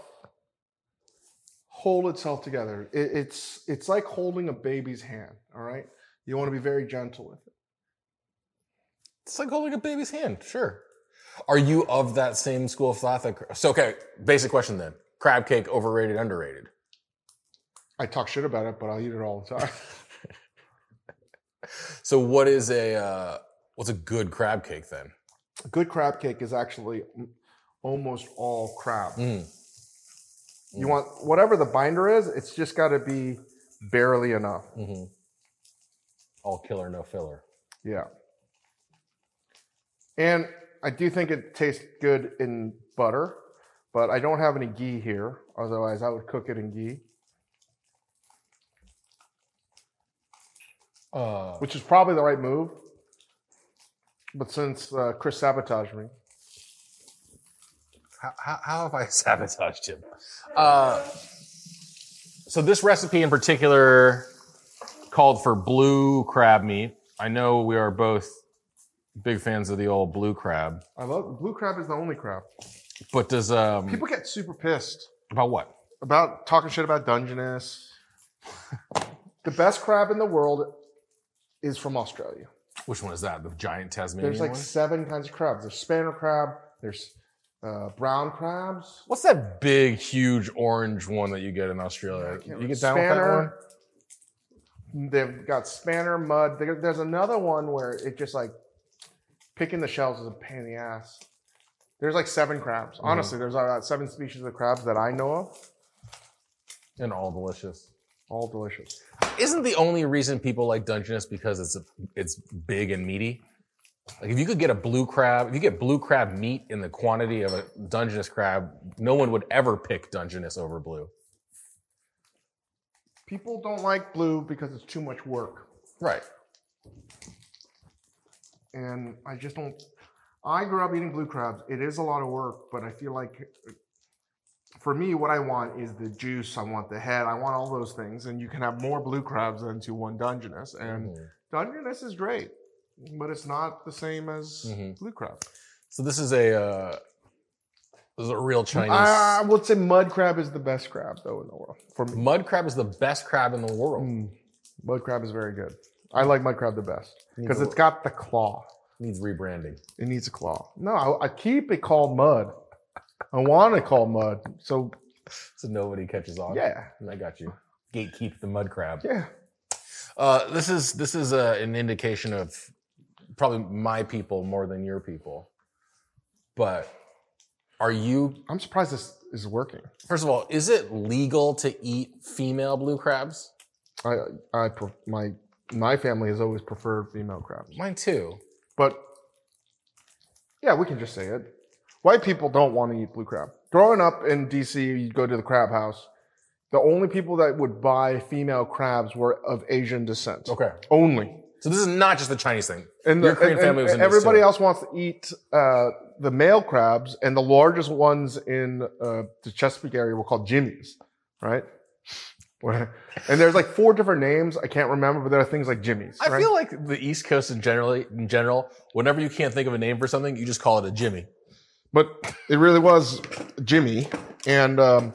hold itself together. It's like holding a baby's hand. All right, you want to be very gentle with it. it's like holding a baby's hand. Sure. Are you of that same school of thought? So, okay, basic question then. Crab cake, overrated, underrated? I talk shit about it, but I'll eat it all the time. So what's a good crab cake then? A good crab cake is actually almost all crab. You want whatever the binder is, it's just got to be barely enough. Mm-hmm. All killer, no filler. Yeah. And I do think it tastes good in butter, but I don't have any ghee here. Otherwise, I would cook it in ghee. Which is probably the right move. But since Chris sabotaged me. How have I sabotaged him? So this recipe in particular called for blue crab meat. I know we are both big fans of the old blue crab. I love blue crab is the only crab. But does people get super pissed about what? About talking shit about Dungeness. The best crab in the world is from Australia. Which one is that? The giant Tasmanian There's like one? 7 kinds of crabs. There's spanner crab. There's brown crabs. What's that big, huge orange one that you get in Australia? You get down with that one? They've got spanner, mud. There's another one where it just like picking the shells is a pain in the ass. There's like 7 crabs. Mm-hmm. Honestly, there's about 7 species of crabs that I know of. And all delicious. All delicious. Isn't the only reason people like Dungeness because it's big and meaty? Like if you could get blue crab meat in the quantity of a Dungeness crab, no one would ever pick Dungeness over blue. People don't like blue because it's too much work. Right. And I just don't. I grew up eating blue crabs. It is a lot of work, but I feel like for me, what I want is the juice. I want the head. I want all those things. And you can have more blue crabs than to one Dungeness. And Dungeness is great, but it's not the same as blue crab. So this is a real Chinese. I would say mud crab is the best crab, though, in the world. For me. Mud crab is the best crab in the world. Mud crab is very good. I like mud crab the best because it's got the claw. Needs rebranding. It needs a claw. No, I keep it called mud. I want to call mud. So nobody catches on. Yeah. I got you. Gatekeep the mud crab. Yeah. This is an indication of probably my people more than your people. But I'm surprised this is working. First of all, is it legal to eat female blue crabs? My family has always preferred female crabs. Mine too. But yeah, we can just say it. White people don't want to eat blue crab. Growing up in DC, you'd go to the crab house. The only people that would buy female crabs were of Asian descent. Okay. Only. So this is not just a Chinese thing. And your Korean family was in everybody else wants to eat the male crabs, and the largest ones in the Chesapeake area were called jimmies, right? And there's like 4 different names. I can't remember, but there are things like jimmies. I feel like the East Coast in general, whenever you can't think of a name for something, you just call it a jimmy. But it really was Jimmy, and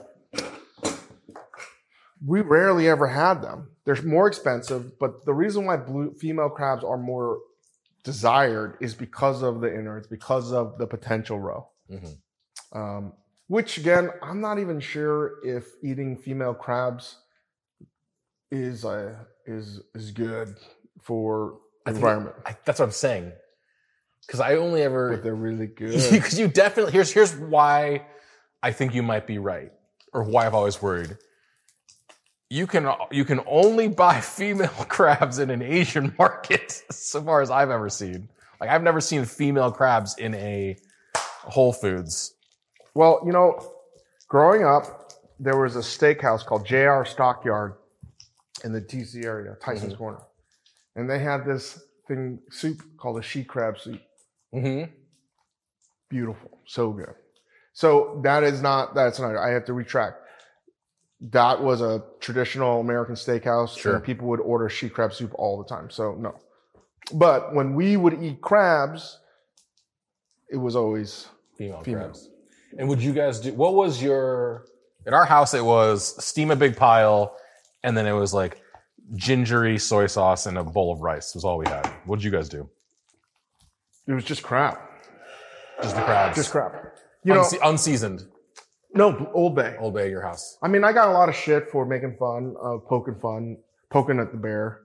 we rarely ever had them. They're more expensive, but the reason why female crabs are more desired is because of the innards, because of the potential roe. Which again, I'm not even sure if eating female crabs is good for the environment. That's what I'm saying. Because I only ever... But they're really good. Because you definitely... Here's why I think you might be right. Or why I've always worried. You can only buy female crabs in an Asian market, so far as I've ever seen. Like I've never seen female crabs in a Whole Foods. Well, growing up, there was a steakhouse called JR Stockyard in the DC area, Tyson's Corner. And they had this soup called a she crab soup. Mm-hmm. Beautiful. So good. So that's not, I have to retract. That was a traditional American steakhouse. Sure. And people would order she crab soup all the time. So no. But when we would eat crabs, it was always Female crabs. And would you guys do, what was at our house it was steam a big pile and then it was like gingery soy sauce and a bowl of rice was all we had. What did you guys do? It was just crab. Just the crabs. Just crab. Unseasoned. No, Old Bay. Old Bay at your house. I mean, I got a lot of shit for making fun, poking at the bear.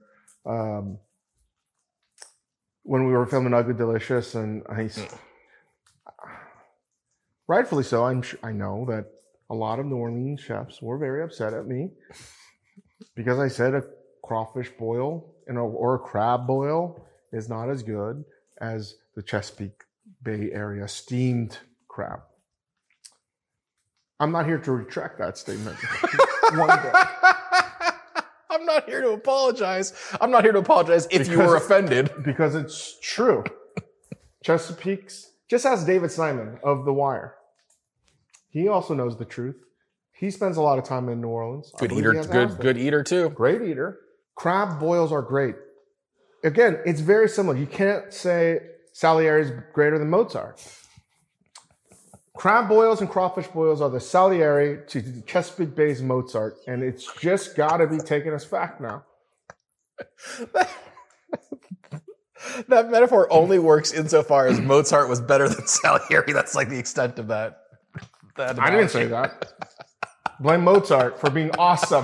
When we were filming Ugly Delicious, and rightfully so, I know that a lot of New Orleans chefs were very upset at me because I said a crawfish boil or a crab boil is not as good as the Chesapeake Bay area steamed crab. I'm not here to retract that statement. One bit. I'm not here to apologize. I'm not here to apologize if you were offended. Because it's true. Chesapeake's, just ask David Simon of The Wire. He also knows the truth. He spends a lot of time in New Orleans. Good eater, good eater too. Great eater. Crab boils are great. Again, it's very similar. You can't say Salieri is greater than Mozart. Crab boils and crawfish boils are the Salieri to the Chesapeake Bay's Mozart, and it's just got to be taken as fact now. That metaphor only works insofar as Mozart was better than Salieri. That's like the extent of that I didn't say that. Blame Mozart for being awesome.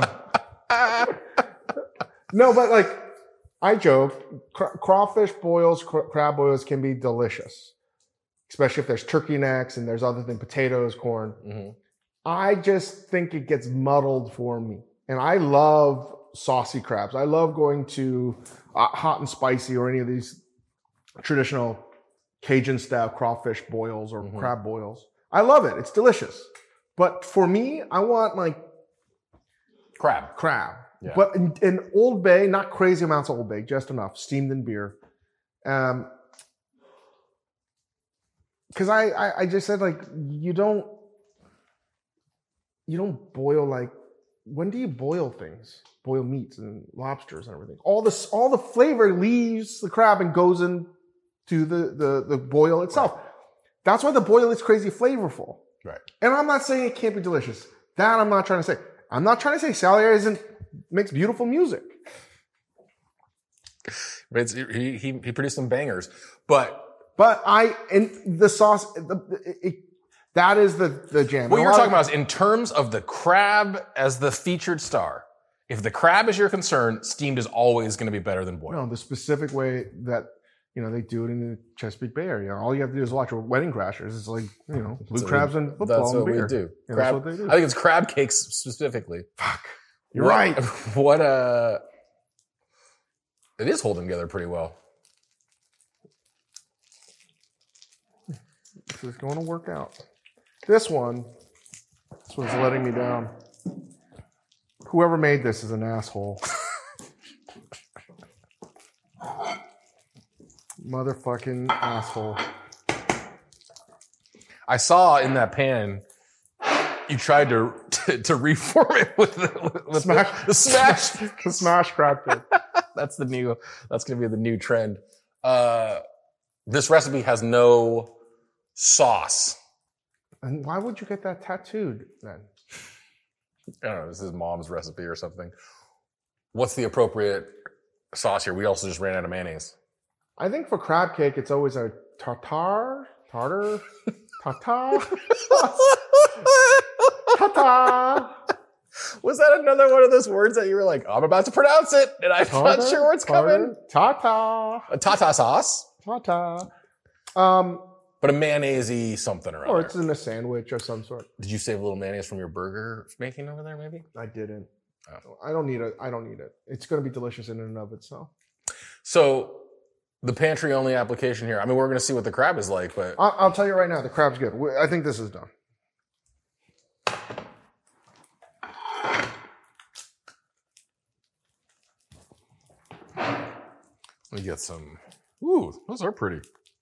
No, but like, I joke, crawfish boils, crab boils can be delicious. Especially if there's turkey necks and there's other things, potatoes, corn. Mm-hmm. I just think it gets muddled for me. And I love saucy crabs. I love going to Hot and Spicy or any of these traditional Cajun style crawfish boils or crab boils. I love it. It's delicious. But for me, I want like crab. Yeah. But in Old Bay, not crazy amounts of Old Bay, just enough, steamed in beer. Because I just said, like, you don't boil, like, when do you boil things? Boil meats and lobsters and everything. All the flavor leaves the crab and goes into the boil itself. Right. That's why the boil is crazy flavorful. Right. And I'm not saying it can't be delicious. That I'm not trying to say. I'm not trying to say Salieri makes beautiful music. He produced some bangers, But the sauce, that is the jam. What you're talking about is in terms of the crab as the featured star. If the crab is your concern, steamed is always going to be better than boiled. No, the specific way that, they do it in the Chesapeake Bay area. All you have to do is watch Wedding Crashers. It's like, blue crabs and football That's what and beer. we do. That's what they do. I think it's crab cakes specifically. Fuck. You're right. It is holding together pretty well. This is going to work out. This one's letting me down. Whoever made this is an asshole. Motherfucking asshole. I saw in that pan, you tried to reform it with the smash. The smash crab cake. That's going to be the new trend. This recipe has no sauce. And why would you get that tattooed then? I don't know. This is mom's recipe or something. What's the appropriate sauce here? We also just ran out of mayonnaise. I think for crab cake, it's always a tartar. Tata. Was that another one of those words that you were like, I'm about to pronounce it, and I'm not sure where it's coming? Tata. A tata sauce? Tata. But a mayonnaise-y something or other. Or it's in a sandwich of some sort. Did you save a little mayonnaise from your burger making over there, maybe? I didn't. Oh. I don't need it. It's going to be delicious in and of itself. So, the pantry only application here. I mean, we're going to see what the crab is like, but I'll tell you right now, the crab's good. I think this is done. let me get some. Ooh, those are pretty.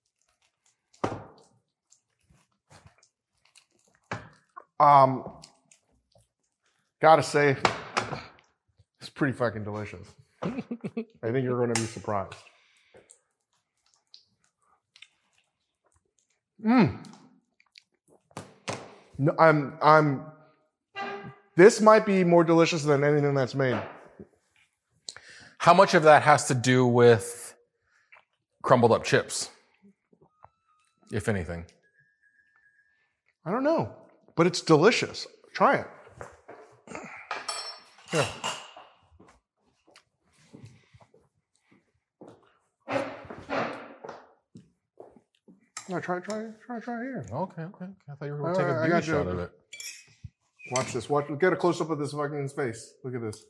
Gotta say, it's pretty fucking delicious. I think you're going to be surprised. No, this might be more delicious than anything that's made. How much of that has to do with crumbled up chips, if anything? I don't know, but it's delicious. Try it. Here. No, try here. Okay. I thought you were going to take a beauty shot of it. Watch this. Get a close up of this fucking face. Look at this.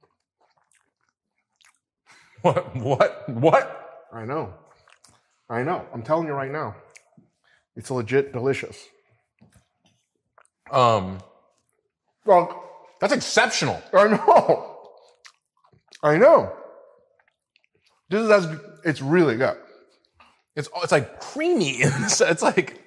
What? I know. I'm telling you right now. It's legit delicious. Well, that's exceptional. I know. It's really good. It's like creamy. It's like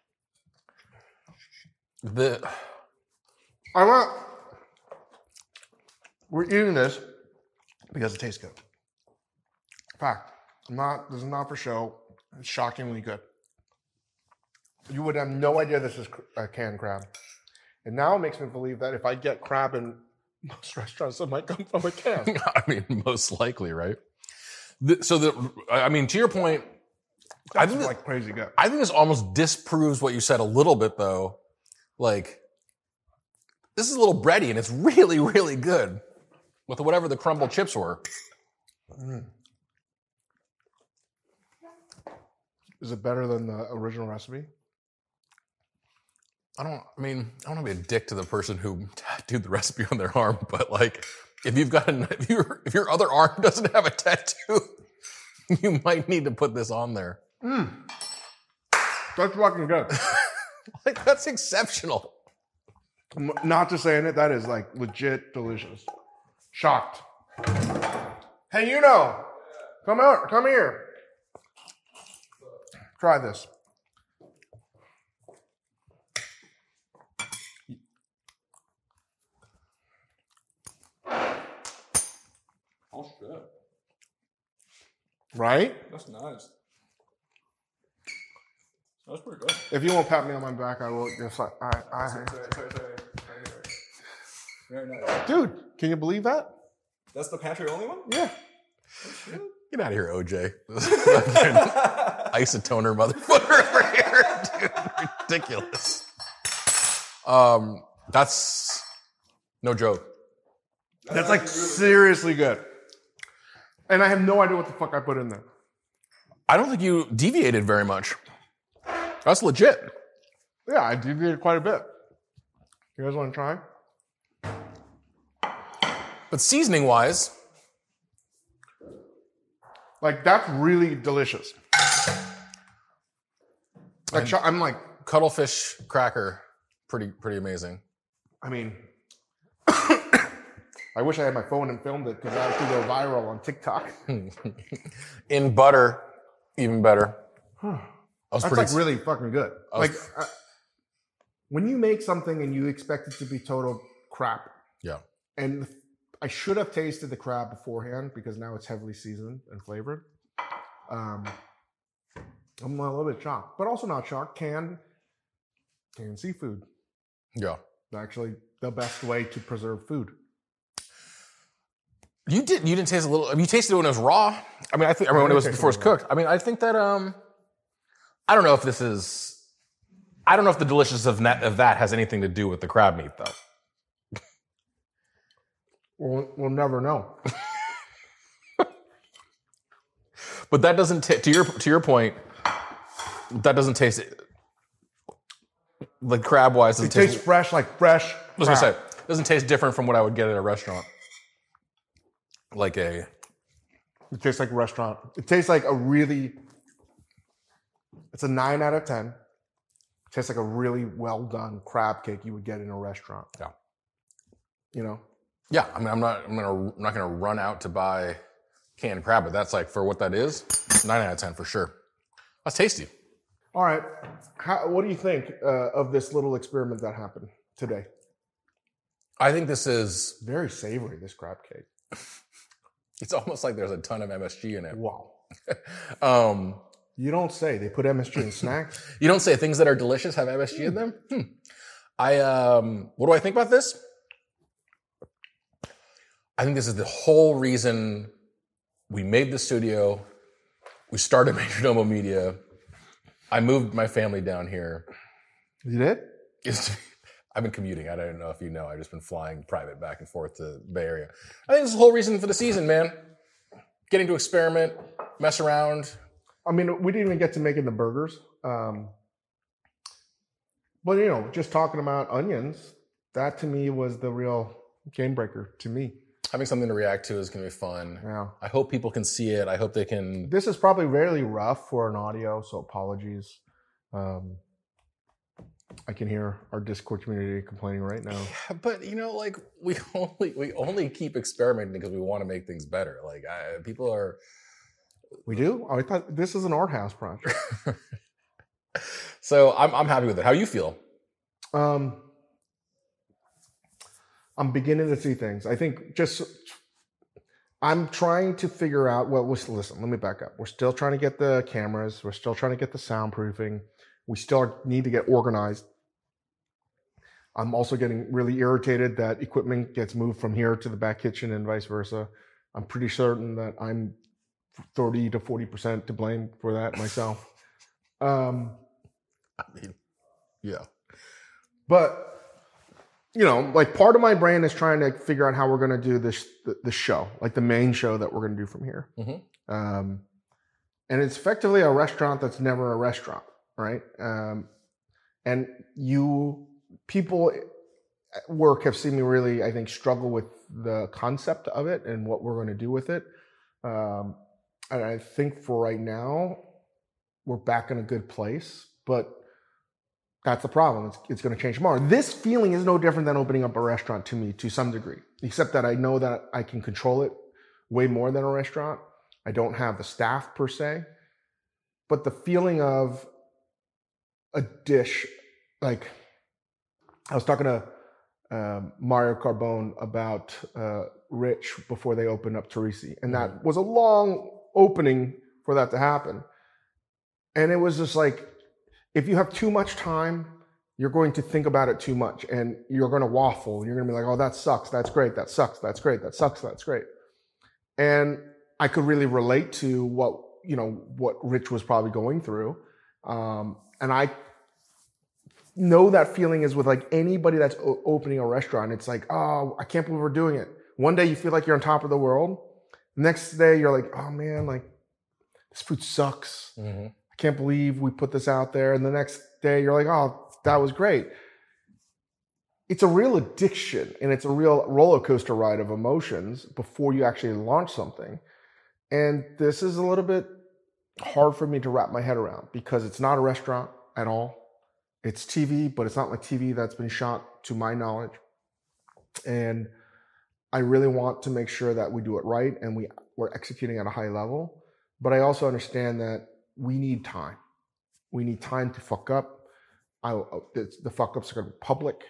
we're eating this because it tastes good. Fact. This is not for show. It's shockingly good. You would have no idea this is a canned crab. And now it makes me believe that if I get crab in most restaurants, it might come from a can. I mean, most likely, right? To your point, I think like crazy good. I think this almost disproves what you said a little bit, though. Like, this is a little bready, and it's really, really good with whatever the crumbled chips were. Is it better than the original recipe? I don't want to be a dick to the person who tattooed the recipe on their arm, but like, if your other arm doesn't have a tattoo, you might need to put this on there. That's fucking good. Like, that's exceptional. Not to saying it, that is like legit delicious. Shocked. Hey, come here. Try this. Oh shit. Right? That's nice. That's pretty good. If you won't pat me on my back, I will. Just like, Very nice. Dude, can you believe that? That's the pantry only one? Yeah. Oh, shit. Get out of here, OJ. Isotoner motherfucker over here, dude. Ridiculous. That's no joke. That's like seriously good. And I have no idea what the fuck I put in there. I don't think you deviated very much. That's legit. Yeah, I deviated quite a bit. You guys want to try? But seasoning-wise, like, that's really delicious. Like, I'm like, cuttlefish cracker, pretty amazing. I mean, I wish I had my phone and filmed it because I could go viral on TikTok. In butter, even better. That's like really fucking good. Like, when you make something and you expect it to be total crap. Yeah. And I should have tasted the crab beforehand because now it's heavily seasoned and flavored. I'm a little bit shocked, but also not shocked. Canned seafood. Yeah. Actually, the best way to preserve food. You didn't taste a little. I mean, you tasted it when it was raw. I mean, when it was before it was cooked. I mean, I think that I don't know if the deliciousness of that has anything to do with the crab meat, though. We'll never know. But that doesn't to your point. That doesn't taste like crab wise. It tastes fresh, like fresh. I was gonna say, it doesn't taste different from what I would get at a restaurant. Like a It tastes like a restaurant. It tastes like a really. It's a 9 out of 10. It tastes like a really well done crab cake you would get in a restaurant. Yeah. You know. Yeah, I mean, I'm not gonna run out to buy canned crab, but that's like for what that is, 9 out of 10 for sure. That's tasty. All right. What do you think of this little experiment that happened today? I think this is. Very savory, this crab cake. It's almost like there's a ton of MSG in it. Wow. Um, You don't say. They put MSG in snacks. you don't say things that are delicious have MSG in them. What do I think about this? I think this is the whole reason we made the studio. We started Major Domo Media. I moved my family down here. You did? I've been commuting. I don't know if you know. I've just been flying private back and forth to the Bay Area. I think this is the whole reason for the season, man. Getting to experiment, mess around. I mean, we didn't even get to making the burgers. But, you know, just talking about onions, that to me was the real game breaker to me. Having something to react to is going to be fun. Yeah. I hope people can see it. I hope they can. This is probably really rough for an audio, so apologies. I can hear our Discord community complaining right now. Yeah, but you know, like we only keep experimenting because we want to make things better. Like people are. We do? Oh, I thought this is an art house project. So I'm happy with it. How you feel? I'm beginning to see things. I think I'm trying to figure out, listen, let me back up. We're still trying to get the cameras. We're still trying to get the soundproofing. We still need to get organized. I'm also getting really irritated that equipment gets moved from here to the back kitchen and vice versa. I'm pretty certain that I'm 30 to 40% to blame for that myself. I mean, yeah. But, you know, like part of my brain is trying to figure out how we're going to do the show, like the main show that we're going to do from here. Mm-hmm. And it's effectively a restaurant that's never a restaurant, right? And people at work have seen me really, I think, struggle with the concept of it and what we're going to do with it. And I think for right now, we're back in a good place, but that's the problem. It's going to change tomorrow. This feeling is no different than opening up a restaurant to me to some degree, except that I know that I can control it way more than a restaurant. I don't have the staff per se, but the feeling of a dish, like I was talking to Mario Carbone about Rich before they opened up Teresi, and that was a long opening for that to happen. And it was just like, if you have too much time, you're going to think about it too much and you're going to waffle. You're going to be like, oh, that sucks. That's great. That sucks. That's great. That sucks. That's great. And I could really relate to what Rich was probably going through. And I know that feeling is with like anybody that's opening a restaurant. It's like, oh, I can't believe we're doing it. One day you feel like you're on top of the world. The next day you're like, oh man, like this food sucks. Mm-hmm. I can't believe we put this out there. And the next day you're like, oh, that was great. It's a real addiction and it's a real roller coaster ride of emotions before you actually launch something. And this is a little bit hard for me to wrap my head around because it's not a restaurant at all. It's TV, but it's not like TV that's been shot to my knowledge. And I really want to make sure that we do it right and we're executing at a high level. But I also understand that we need time. We need time to fuck up. The fuck ups are going to be public.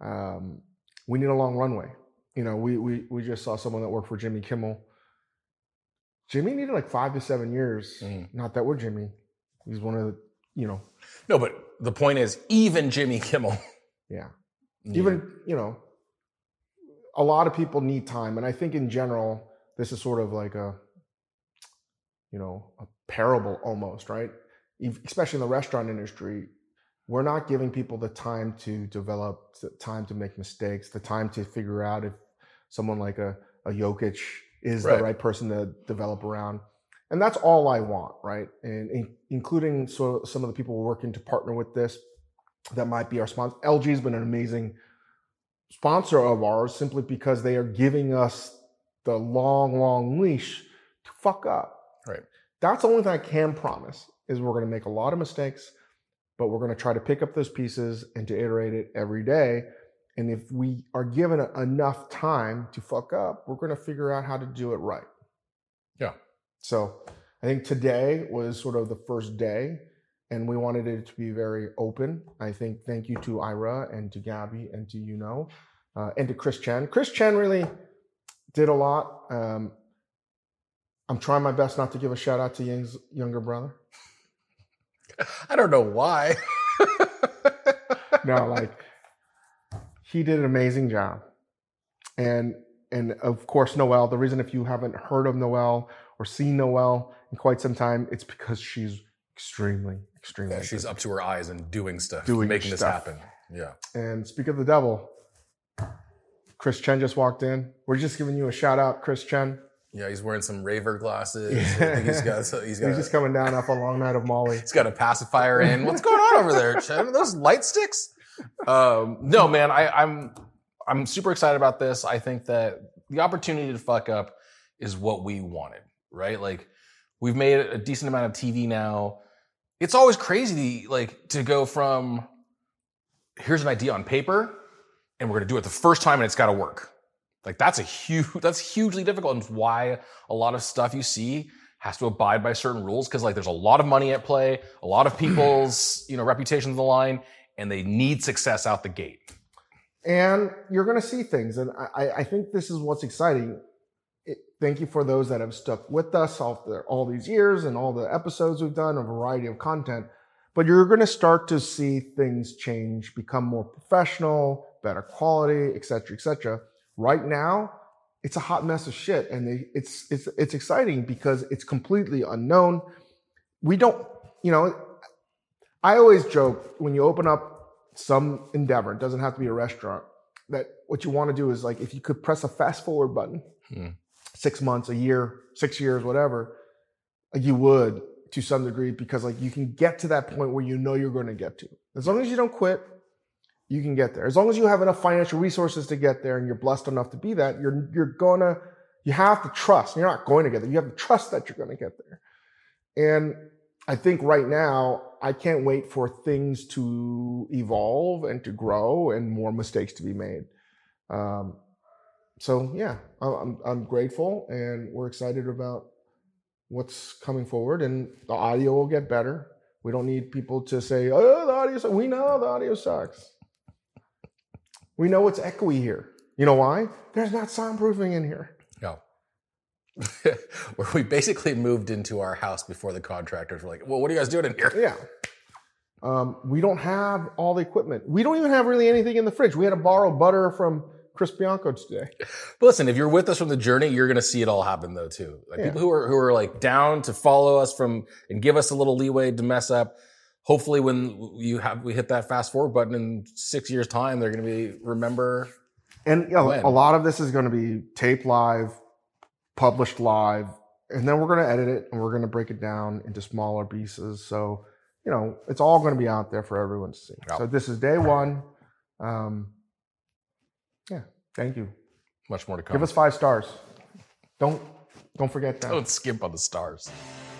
We need a long runway. You know, we just saw someone that worked for Jimmy Kimmel. Jimmy needed like 5 to 7 years. Not that we're Jimmy. He's one of the, No, but the point is, even Jimmy Kimmel. Yeah. Even, a lot of people need time. And I think in general, this is sort of like a parable almost, right? Especially in the restaurant industry, we're not giving people the time to develop, the time to make mistakes, the time to figure out if someone like a Jokic is the right person to develop around. And that's all I want, right? And including some of the people we're working to partner with this, that might be our sponsor. LG has been an amazing sponsor of ours simply because they are giving us the long leash to fuck up. Right. That's the only thing I can promise is we're going to make a lot of mistakes, but we're going to try to pick up those pieces and to iterate it every day. And if we are given enough time to fuck up, we're going to figure out how to do it right. Yeah. So I think today was sort of the first day, and we wanted it to be very open. I think thank you to Ira and to Gabby and to and to Chris Chen. Chris Chen really did a lot. I'm trying my best not to give a shout out to Ying's younger brother. I don't know why. No, like he did an amazing job. And of course, Noelle, the reason if you haven't heard of Noelle or seen Noelle in quite some time, it's because she's extremely She's up to her eyes and doing stuff, Doing making this stuff. happen. Yeah. And speak of the devil, Chris Chen just walked in. We're just giving you a shout out, Chris Chen. Yeah, he's wearing some raver glasses. Yeah. I think he's just coming down off a long night of Molly. He's got a pacifier in. What's going on over there, Chen? Are those light sticks? No, man, I'm super excited about this. I think that the opportunity to fuck up is what we wanted, right? Like, we've made a decent amount of TV now. It's always crazy, like, to go from here's an idea on paper, and we're gonna do it the first time, and it's got to work. Like, that's hugely difficult, and it's why a lot of stuff you see has to abide by certain rules, because like there's a lot of money at play, a lot of people's reputations on the line, and they need success out the gate. And you're going to see things, and I think this is what's exciting. Thank you for those that have stuck with us all these years and all the episodes we've done, a variety of content. But you're going to start to see things change, become more professional, better quality, et cetera, et cetera. Right now, it's a hot mess of shit, and it's exciting because it's completely unknown. We don't, I always joke when you open up some endeavor, it doesn't have to be a restaurant, that what you want to do is like if you could press a fast forward button, 6 months, a year, 6 years, whatever, you would to some degree, because like you can get to that point where you're going to get to. As long as you don't quit, you can get there. As long as you have enough financial resources to get there and you're blessed enough to be that, you have to trust. You're not going to get there. You have to trust that you're going to get there. And I think right now, I can't wait for things to evolve and to grow and more mistakes to be made. So yeah, I'm grateful, and we're excited about what's coming forward, and the audio will get better. We don't need people to say, oh, the audio sucks. We know the audio sucks. We know it's echoey here. You know why? There's not soundproofing in here. No. We basically moved into our house before the contractors were like, well, what are you guys doing in here? Yeah. We don't have all the equipment. We don't even have really anything in the fridge. We had to borrow butter from Chris Bianco today. But listen, if you're with us from the journey, you're going to see it all happen though too. Like people who are like down to follow us and give us a little leeway to mess up. Hopefully when we hit that fast forward button in 6 years time, they're going to remember. And a lot of this is going to be taped live, published live, and then we're going to edit it and we're going to break it down into smaller pieces. So, it's all going to be out there for everyone to see. Yep. So this is day one. Thank you. Much more to come. Give us 5 stars. Don't forget that. Don't skimp on the stars.